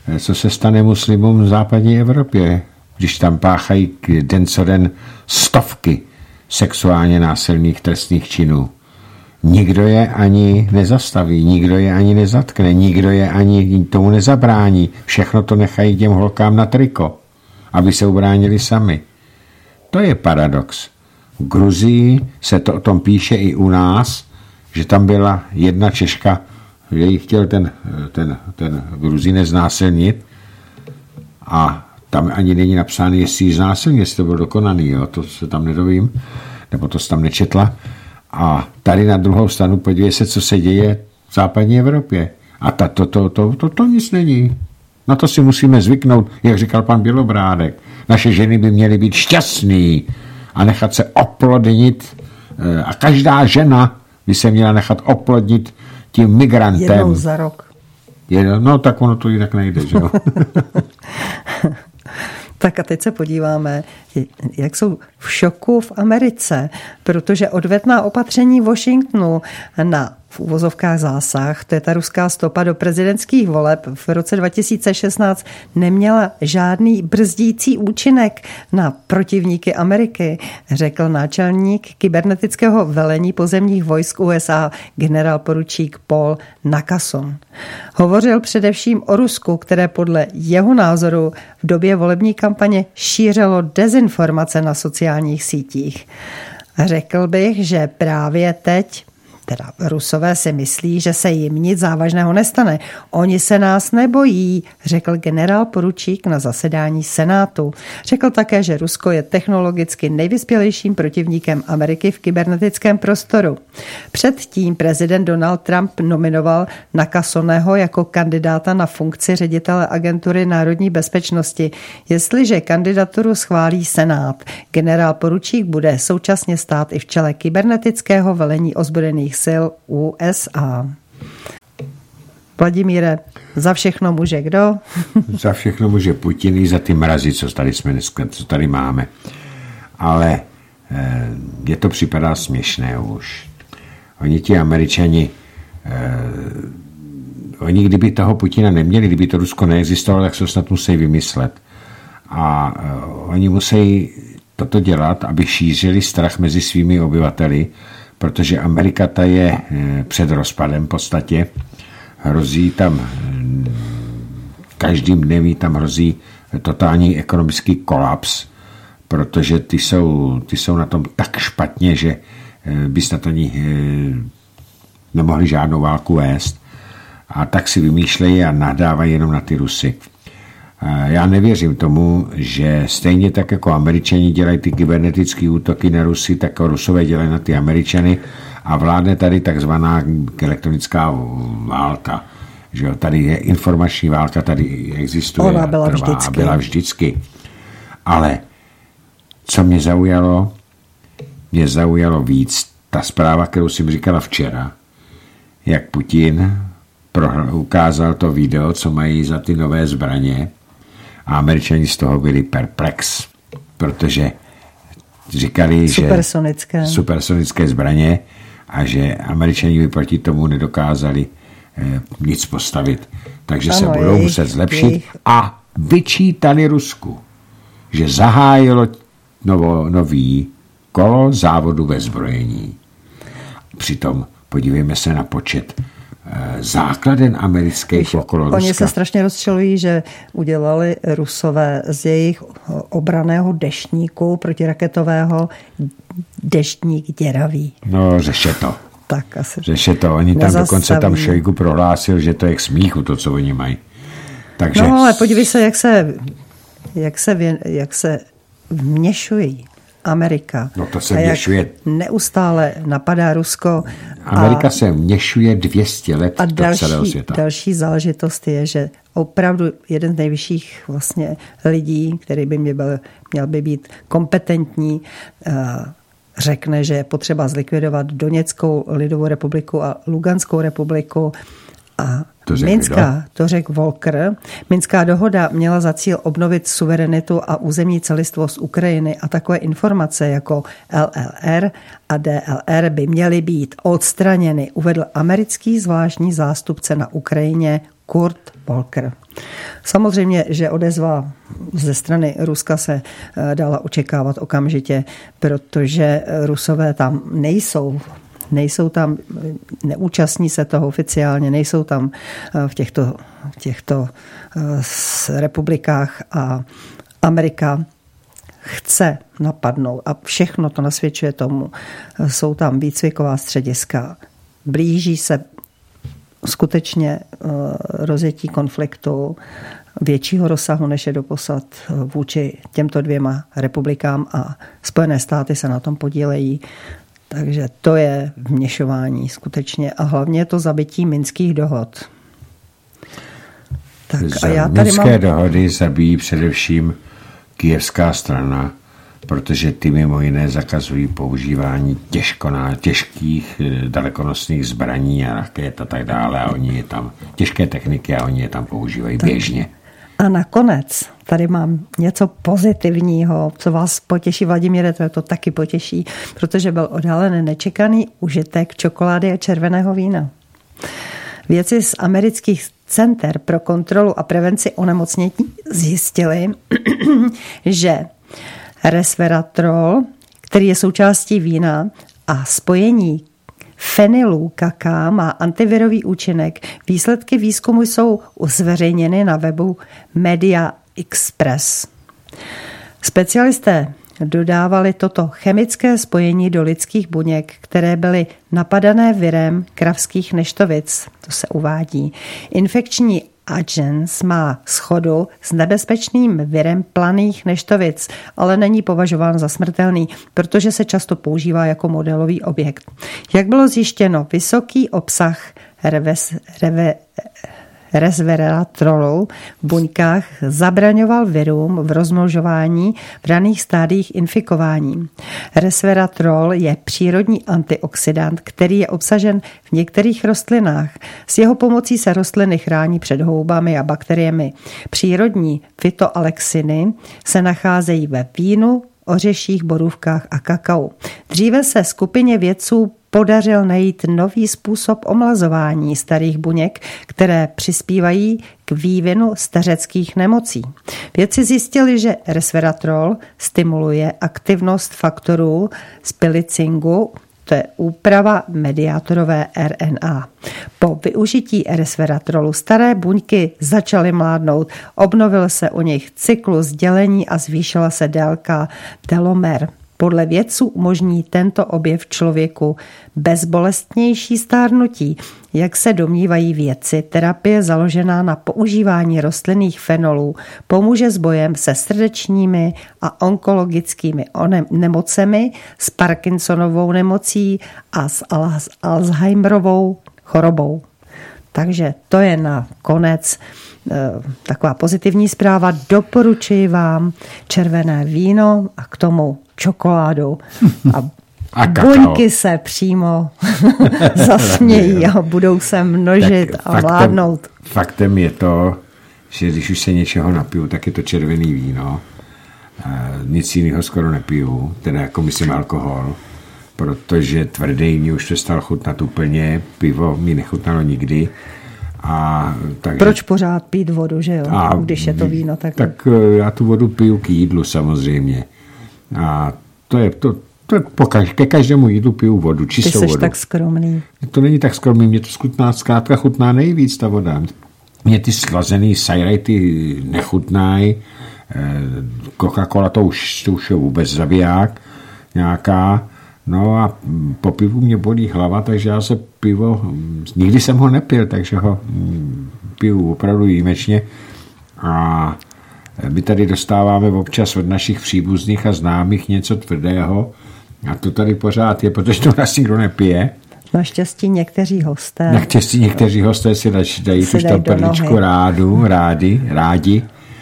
B: co se stane muslimům v západní Evropě, když tam páchají den co den stovky sexuálně násilných trestných činů. Nikdo je ani nezastaví, nikdo je ani nezatkne, nikdo je ani tomu nezabrání. Všechno to nechají těm holkám na triko, aby se ubránili sami. To je paradox. V Gruzii se to o tom píše i u nás, že tam byla jedna Češka, že jí chtěl ten, ten, ten Gruzinec znásilnit a tam ani není napsáno, jestli ji znásilnil, jestli to byl dokonaný, jo? To se tam nedovím, nebo to se tam nečetla. A tady na druhou stranu podívej se, co se děje v západní Evropě. A ta, to, to, to, to, to nic není. Na to si musíme zvyknout, jak říkal pan Bělobrádek. Naše ženy by měly být šťastný a nechat se oplodnit. A každá žena by se měla nechat oplodnit tím migrantem.
A: Jednou za rok.
B: Jednou, no tak ono to jinak nejde, že jo?
A: Tak a teď se podíváme, jak jsou v šoku v Americe, protože odvetná opatření Washingtonu na v uvozovkách zásah, to je ta ruská stopa do prezidentských voleb v roce dva tisíce šestnáct, neměla žádný brzdící účinek na protivníky Ameriky, řekl náčelník kybernetického velení pozemních vojsk U S A generál poručík Paul Nakasone. Hovořil především o Rusku, které podle jeho názoru v době volební kampaně šířilo dezinformace na sociálních sítích. Řekl bych, že právě teď Teda Rusové si myslí, že se jim nic závažného nestane. Oni se nás nebojí, řekl generál poručík na zasedání Senátu. Řekl také, že Rusko je technologicky nejvyspělejším protivníkem Ameriky v kybernetickém prostoru. Předtím prezident Donald Trump nominoval Nakasoneho jako kandidáta na funkci ředitele agentury národní bezpečnosti. Jestliže kandidaturu schválí Senát, generál poručík bude současně stát i v čele kybernetického velení ozbrojených sil U S A. Vladimíre, za všechno může kdo?
B: Za všechno může Putin i za ty mrazy, co tady, jsme dneska, co tady máme. Ale eh, je to připadá směšné už. Oni ti Američani, eh, oni kdyby toho Putina neměli, kdyby to Rusko neexistovalo, tak se snad musí vymyslet. A eh, oni musí toto dělat, aby šířili strach mezi svými obyvateli, protože Amerika ta je před rozpadem v podstatě. Hrozí tam, každým dnem tam hrozí totální ekonomický kolaps, protože ty jsou, ty jsou na tom tak špatně, že by snad ani nemohli žádnou válku vést. A tak si vymýšlejí a nadávají jenom na ty Rusy. Já nevěřím tomu, že stejně tak jako Američani dělají ty kybernetické útoky na Rusy, tak jako Rusové dělají na ty Američany a vládne tady takzvaná elektronická válka. Že jo, tady je informační válka, tady existuje.
A: Ona byla
B: trvá,
A: vždycky.
B: Byla vždycky. Ale co mě zaujalo, mě zaujalo víc ta zpráva, kterou jsem říkala včera, jak Putin ukázal to video, co mají za ty nové zbraně, a Američani z toho byli perplex, protože říkali,
A: supersonické.
B: že supersonické zbraně a že Američani by proti tomu nedokázali eh, nic postavit. Takže ano, se budou jejich, muset zlepšit jejich. A vyčítali Rusku, že zahájilo novo, nový kolo závodu ve zbrojení. Přitom podívejme se na počet základen amerických okolo Ruska.
A: Oni se strašně rozčilují, že udělali Rusové z jejich obranného deštníku protiraketového deštník děravý.
B: No, řeše to.
A: Tak asi.
B: Řeše to. Oni tam nezastaví. Dokonce tam Šojgu prohlásil, že to je k smíchu, to, co oni mají. Takže...
A: No, ale podívej se, jak se, jak se, jak se vměšují Amerika.
B: No to se vměšuje.
A: Neustále napadá Rusko.
B: Amerika a, se vměšuje dvě stě let
A: a
B: do
A: další,
B: celého světa.
A: Další záležitost je, že opravdu jeden z nejvyšších vlastně lidí, který by mě byl, měl by být kompetentní, řekne, že je potřeba zlikvidovat Doněckou lidovou republiku a Luganskou republiku. A
B: to
A: Minská, to řekl Volker, Minská dohoda měla za cíl obnovit suverenitu a územní celistvost Ukrajiny a takové informace jako L L R a D L R by měly být odstraněny, uvedl americký zvláštní zástupce na Ukrajině Kurt Volker. Samozřejmě, že odezva ze strany Ruska se dala očekávat okamžitě, protože Rusové tam nejsou. Nejsou tam, neúčastní se toho oficiálně, nejsou tam v těchto, v těchto republikách a Amerika chce napadnout a všechno to nasvědčuje tomu. Jsou tam výcviková střediska, blíží se skutečně rozjetí konfliktu většího rozsahu, než je doposud vůči těmto dvěma republikám a Spojené státy se na tom podílejí. Takže to je vměšování skutečně a hlavně je to zabití minských dohod.
B: Tak a já tady Minské mám... dohody zabíjí především kyjevská strana, protože ty mimo jiné zakazují používání těžkoná, těžkých dalekonosných zbraní a raket a tak dále a oni je tam, těžké techniky a oni je tam používají tak. běžně.
A: A nakonec tady mám něco pozitivního, co vás potěší, Vladimíre, to, to taky potěší, protože byl odhalen nečekaný užitek čokolády a červeného vína. Vědci z amerických center pro kontrolu a prevenci onemocnění zjistili, že resveratrol, který je součástí vína a spojení fenylů kaká má antivirový účinek. Výsledky výzkumu jsou zveřejněny na webu Media Express. Specialisté dodávali toto chemické spojení do lidských buněk, které byly napadané virem kravských neštovic. To se uvádí. Infekční agens má shodu s nebezpečným virem planých neštovic, ale není považován za smrtelný, protože se často používá jako modelový objekt. Jak bylo zjištěno, vysoký obsah reves, reve, resveratrolu v buňkách zabraňoval virům v rozmnožování v raných stádiích infikování. Resveratrol je přírodní antioxidant, který je obsažen v některých rostlinách. S jeho pomocí se rostliny chrání před houbami a bakteriemi. Přírodní fytoalexiny se nacházejí ve vínu, ořeších, borůvkách a kakao. Dříve se skupině vědců podařil najít nový způsob omlazování starých buněk, které přispívají k vývinu stařeckých nemocí. Vědci zjistili, že resveratrol stimuluje aktivnost faktorů spilicingu, to je úprava mediátorové R N A. Po využití resveratrolu staré buňky začaly mládnout, obnovil se u nich cyklus dělení a zvýšila se délka telomer. Podle vědců umožní tento objev člověku bezbolestnější stárnutí. Jak se domnívají vědci, terapie založená na používání rostlinných fenolů pomůže s bojem se srdečními a onkologickými nemocemi, s Parkinsonovou nemocí a s Alzheimerovou chorobou. Takže to je na konec taková pozitivní zpráva. Doporučuji vám červené víno a k tomu čokoládu a, a buňky se přímo zasmějí a budou se množit tak a faktem, mládnout.
B: Faktem je to, že když už se něčeho napiju, tak je to červený víno. Nic jiného skoro nepiju, teda jako myslím alkohol, protože tvrdý mi už přestal chutnat úplně, pivo mi nechutnalo nikdy. A takže,
A: proč pořád pít vodu, že jo? A, když je to víno, tak...
B: Tak já tu vodu piju k jídlu samozřejmě. A to je to, to je po kaž, ke každému jídlu piju vodu, čistou vodu.
A: Ty jsi tak skromný.
B: To není tak skromný, mě to skutná, zkrátka chutná nejvíc ta voda. Mě ty slazený sajrajty nechutnají, Coca-Cola to už, to už je vůbec zabiják nějaká. No a po pivu mě bolí hlava, takže já se pivo, nikdy jsem ho nepil, takže ho piju opravdu výjimečně. A my tady dostáváme občas od našich příbuzných a známých něco tvrdého a to tady pořád je, protože to nás nikdo nepije.
A: Naštěstí někteří hosté.
B: Naštěstí někteří hosté si dají tu štamperličku rádu, rádi, rádi.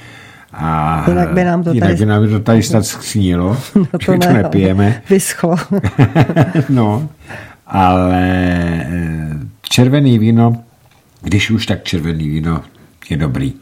B: A
A: jinak by nám to
B: jinak
A: tady,
B: by nám to tady snad skřínilo, no to,
A: ne,
B: to nepijeme.
A: Vyschlo.
B: No, ale červený víno, když už tak červený víno je dobrý.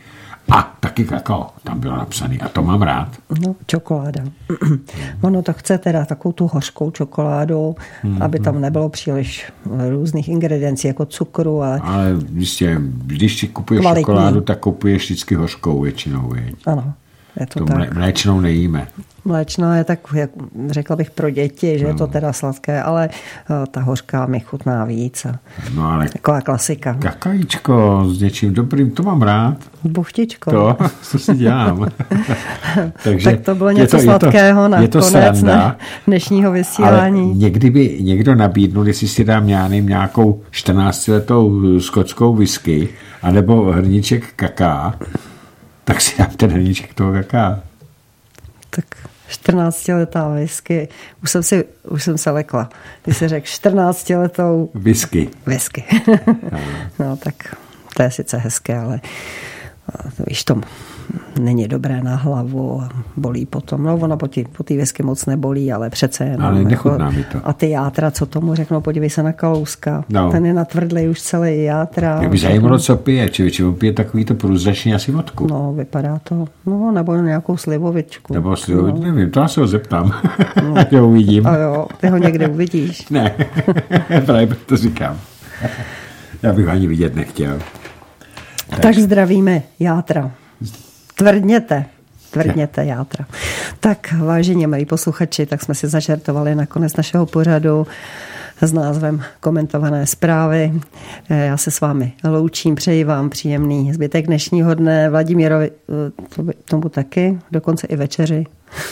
B: A taky kakao, tam bylo napsaný. A to mám rád.
A: No, čokoláda. Ono to chce teda takovou tu hořkou čokoládu, hmm. aby tam nebylo příliš různých ingrediencí, jako cukru. Ale,
B: ale jistě, když si kupuješ kvalitní čokoládu, tak kupuješ vždycky hořkou většinou. Věď.
A: Ano, je to,
B: to
A: tak.
B: Mléčnou nejíme.
A: Mléčná je tak, jak řekla bych, pro děti, že no. je to teda sladké, ale ta hořká mi chutná víc.
B: No ale
A: taková klasika.
B: Kakajíčko s něčím dobrým, to mám rád.
A: Buchtičko.
B: To, co si dělám.
A: Takže tak to bylo něco je to, sladkého na konec ne, dnešního vysílání.
B: Ale někdy by někdo nabídnul, jestli si dám já nevím, nějakou čtrnáctiletou skotskou whisky, anebo hrníček kaká, tak si dám ten hrníček toho kaká.
A: Tak čtrnáctiletá whisky. Už jsem, si, už jsem se lekla. Když se řekl čtrnáctiletou
B: whisky.
A: Whisky. No tak to je sice hezké, ale víš, to není dobré na hlavu, bolí potom. No ono po té po whisky moc nebolí, ale přece jenom.
B: Ale nechutná
A: jako,
B: mi to.
A: A ty játra, co tomu řeknou, podívej se na Kalouska. No. Ten je natvrdlej už celý játra.
B: Mě by zajímalo, co pije. Či on pije takový to průzračný asi vodku.
A: No, vypadá to. No, nebo nějakou slivovičku.
B: Nebo slivovičku, no. Nevím, to já se ho zeptám. No. Já ho uvidím.
A: A jo, ty ho někde uvidíš.
B: Ne, právě to říkám. Já bych ho ani vidět nechtěl.
A: Tak, tak zdravíme játra. Tvrdněte, tvrdněte játra. Tak vážení milí posluchači, tak jsme si zažertovali na konec našeho pořadu s názvem Komentované zprávy. Já se s vámi loučím, přeji vám příjemný zbytek dnešního dne. Vladimírovi tomu taky, dokonce i večeři.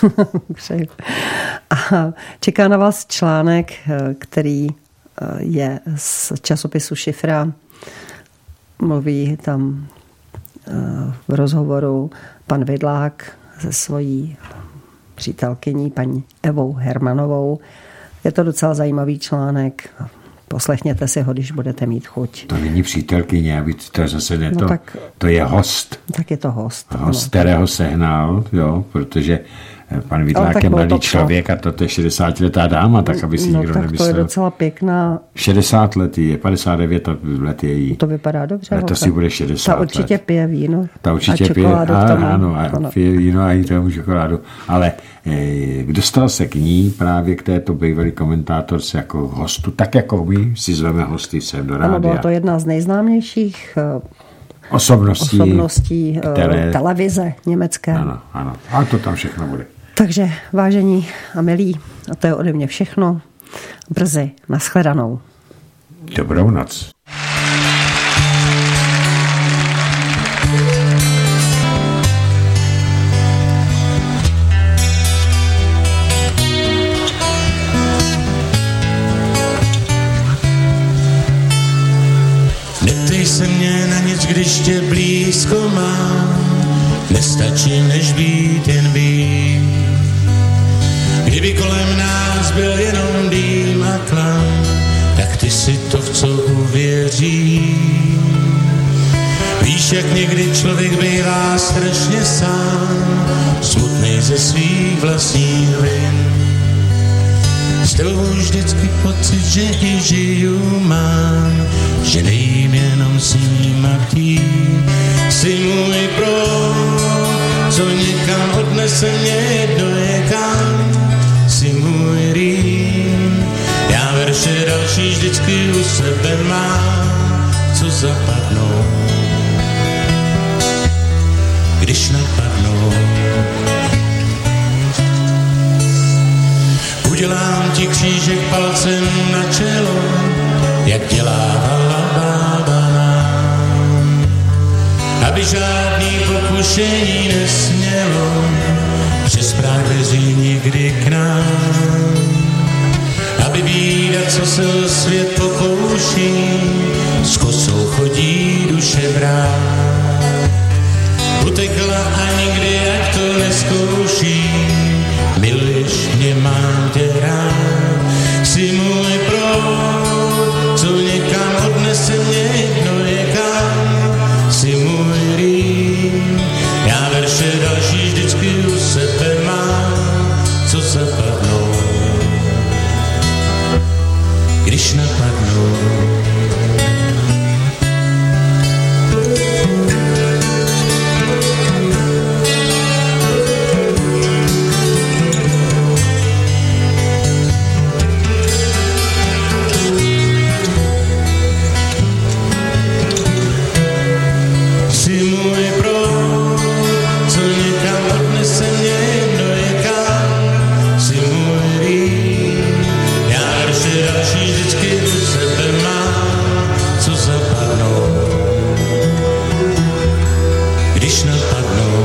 A: A čeká na vás článek, který je z časopisu Šifra. Mluví tam v rozhovoru pan Vidlák se svojí přítelkyní paní Evou Hermanovou. Je to docela zajímavý článek. Poslechněte si ho, když budete mít chuť.
B: To není přítelkyně, aby to zase ne,
A: no
B: to,
A: tak,
B: to je host.
A: Tak je to host.
B: Host,
A: ano.
B: kterého sehnal, jo, protože pan Vidlák je mladý člověk a to je šedesátiletá dáma, tak aby si
A: no,
B: nikdo
A: tak
B: nemyslel.
A: To je docela pěkná.
B: šedesát let je, padesát devět let je jí.
A: To vypadá dobře.
B: Ale to si bude šedesát
A: Ta určitě
B: let.
A: pije víno.
B: Ta určitě
A: a
B: pije, a, ano, a
A: ano.
B: pije víno a jí tomu čokoládu. Ale e, dostal se k ní právě k této bývalý komentátorce jako hostu, tak jako my si zveme hosty sem do rádia.
A: Ano, byla to jedna z nejznámějších
B: osobností,
A: osobností které... televize německé.
B: Ano, ano. A to tam všechno bude.
A: Takže vážení a milí, a to je ode mě všechno. Brzy nashledanou.
B: Dobrou noc.
C: Neptej se mě na nic, když tě blízko mám, nestačí než být jen být. Kdyby kolem nás byl jenom dým a klam, tak ty si to, v co uvěří. Víš, jak někdy člověk bývá strašně sám, smutnej ze svých vlastních vin. S tebou vždycky pocit, že i žiju mám, že nejím jenom s ním a tím. Jsi můj proud, co někam odnese mě jedno je kam. Jsi můj rým, já verše další vždycky u sebe mám, co zapadnou, když napadnou. Udělám ti křížek palcem na čelo, jak dělávala bába nám, aby žádný pokušení nesmělo přes práh dveří někdy k nám. Aby bída, co se o svět pokouší, s kosou chodí duše brát. Utekla a nikdy, ať to neskouší, miluješ mě, mám tě rád. Jsi můj proud, co někam odnese mě jedno je kam. Jsi můj rým, já verše další vždycky u sebe mám, co zapadnou, když napadnou. když napadnou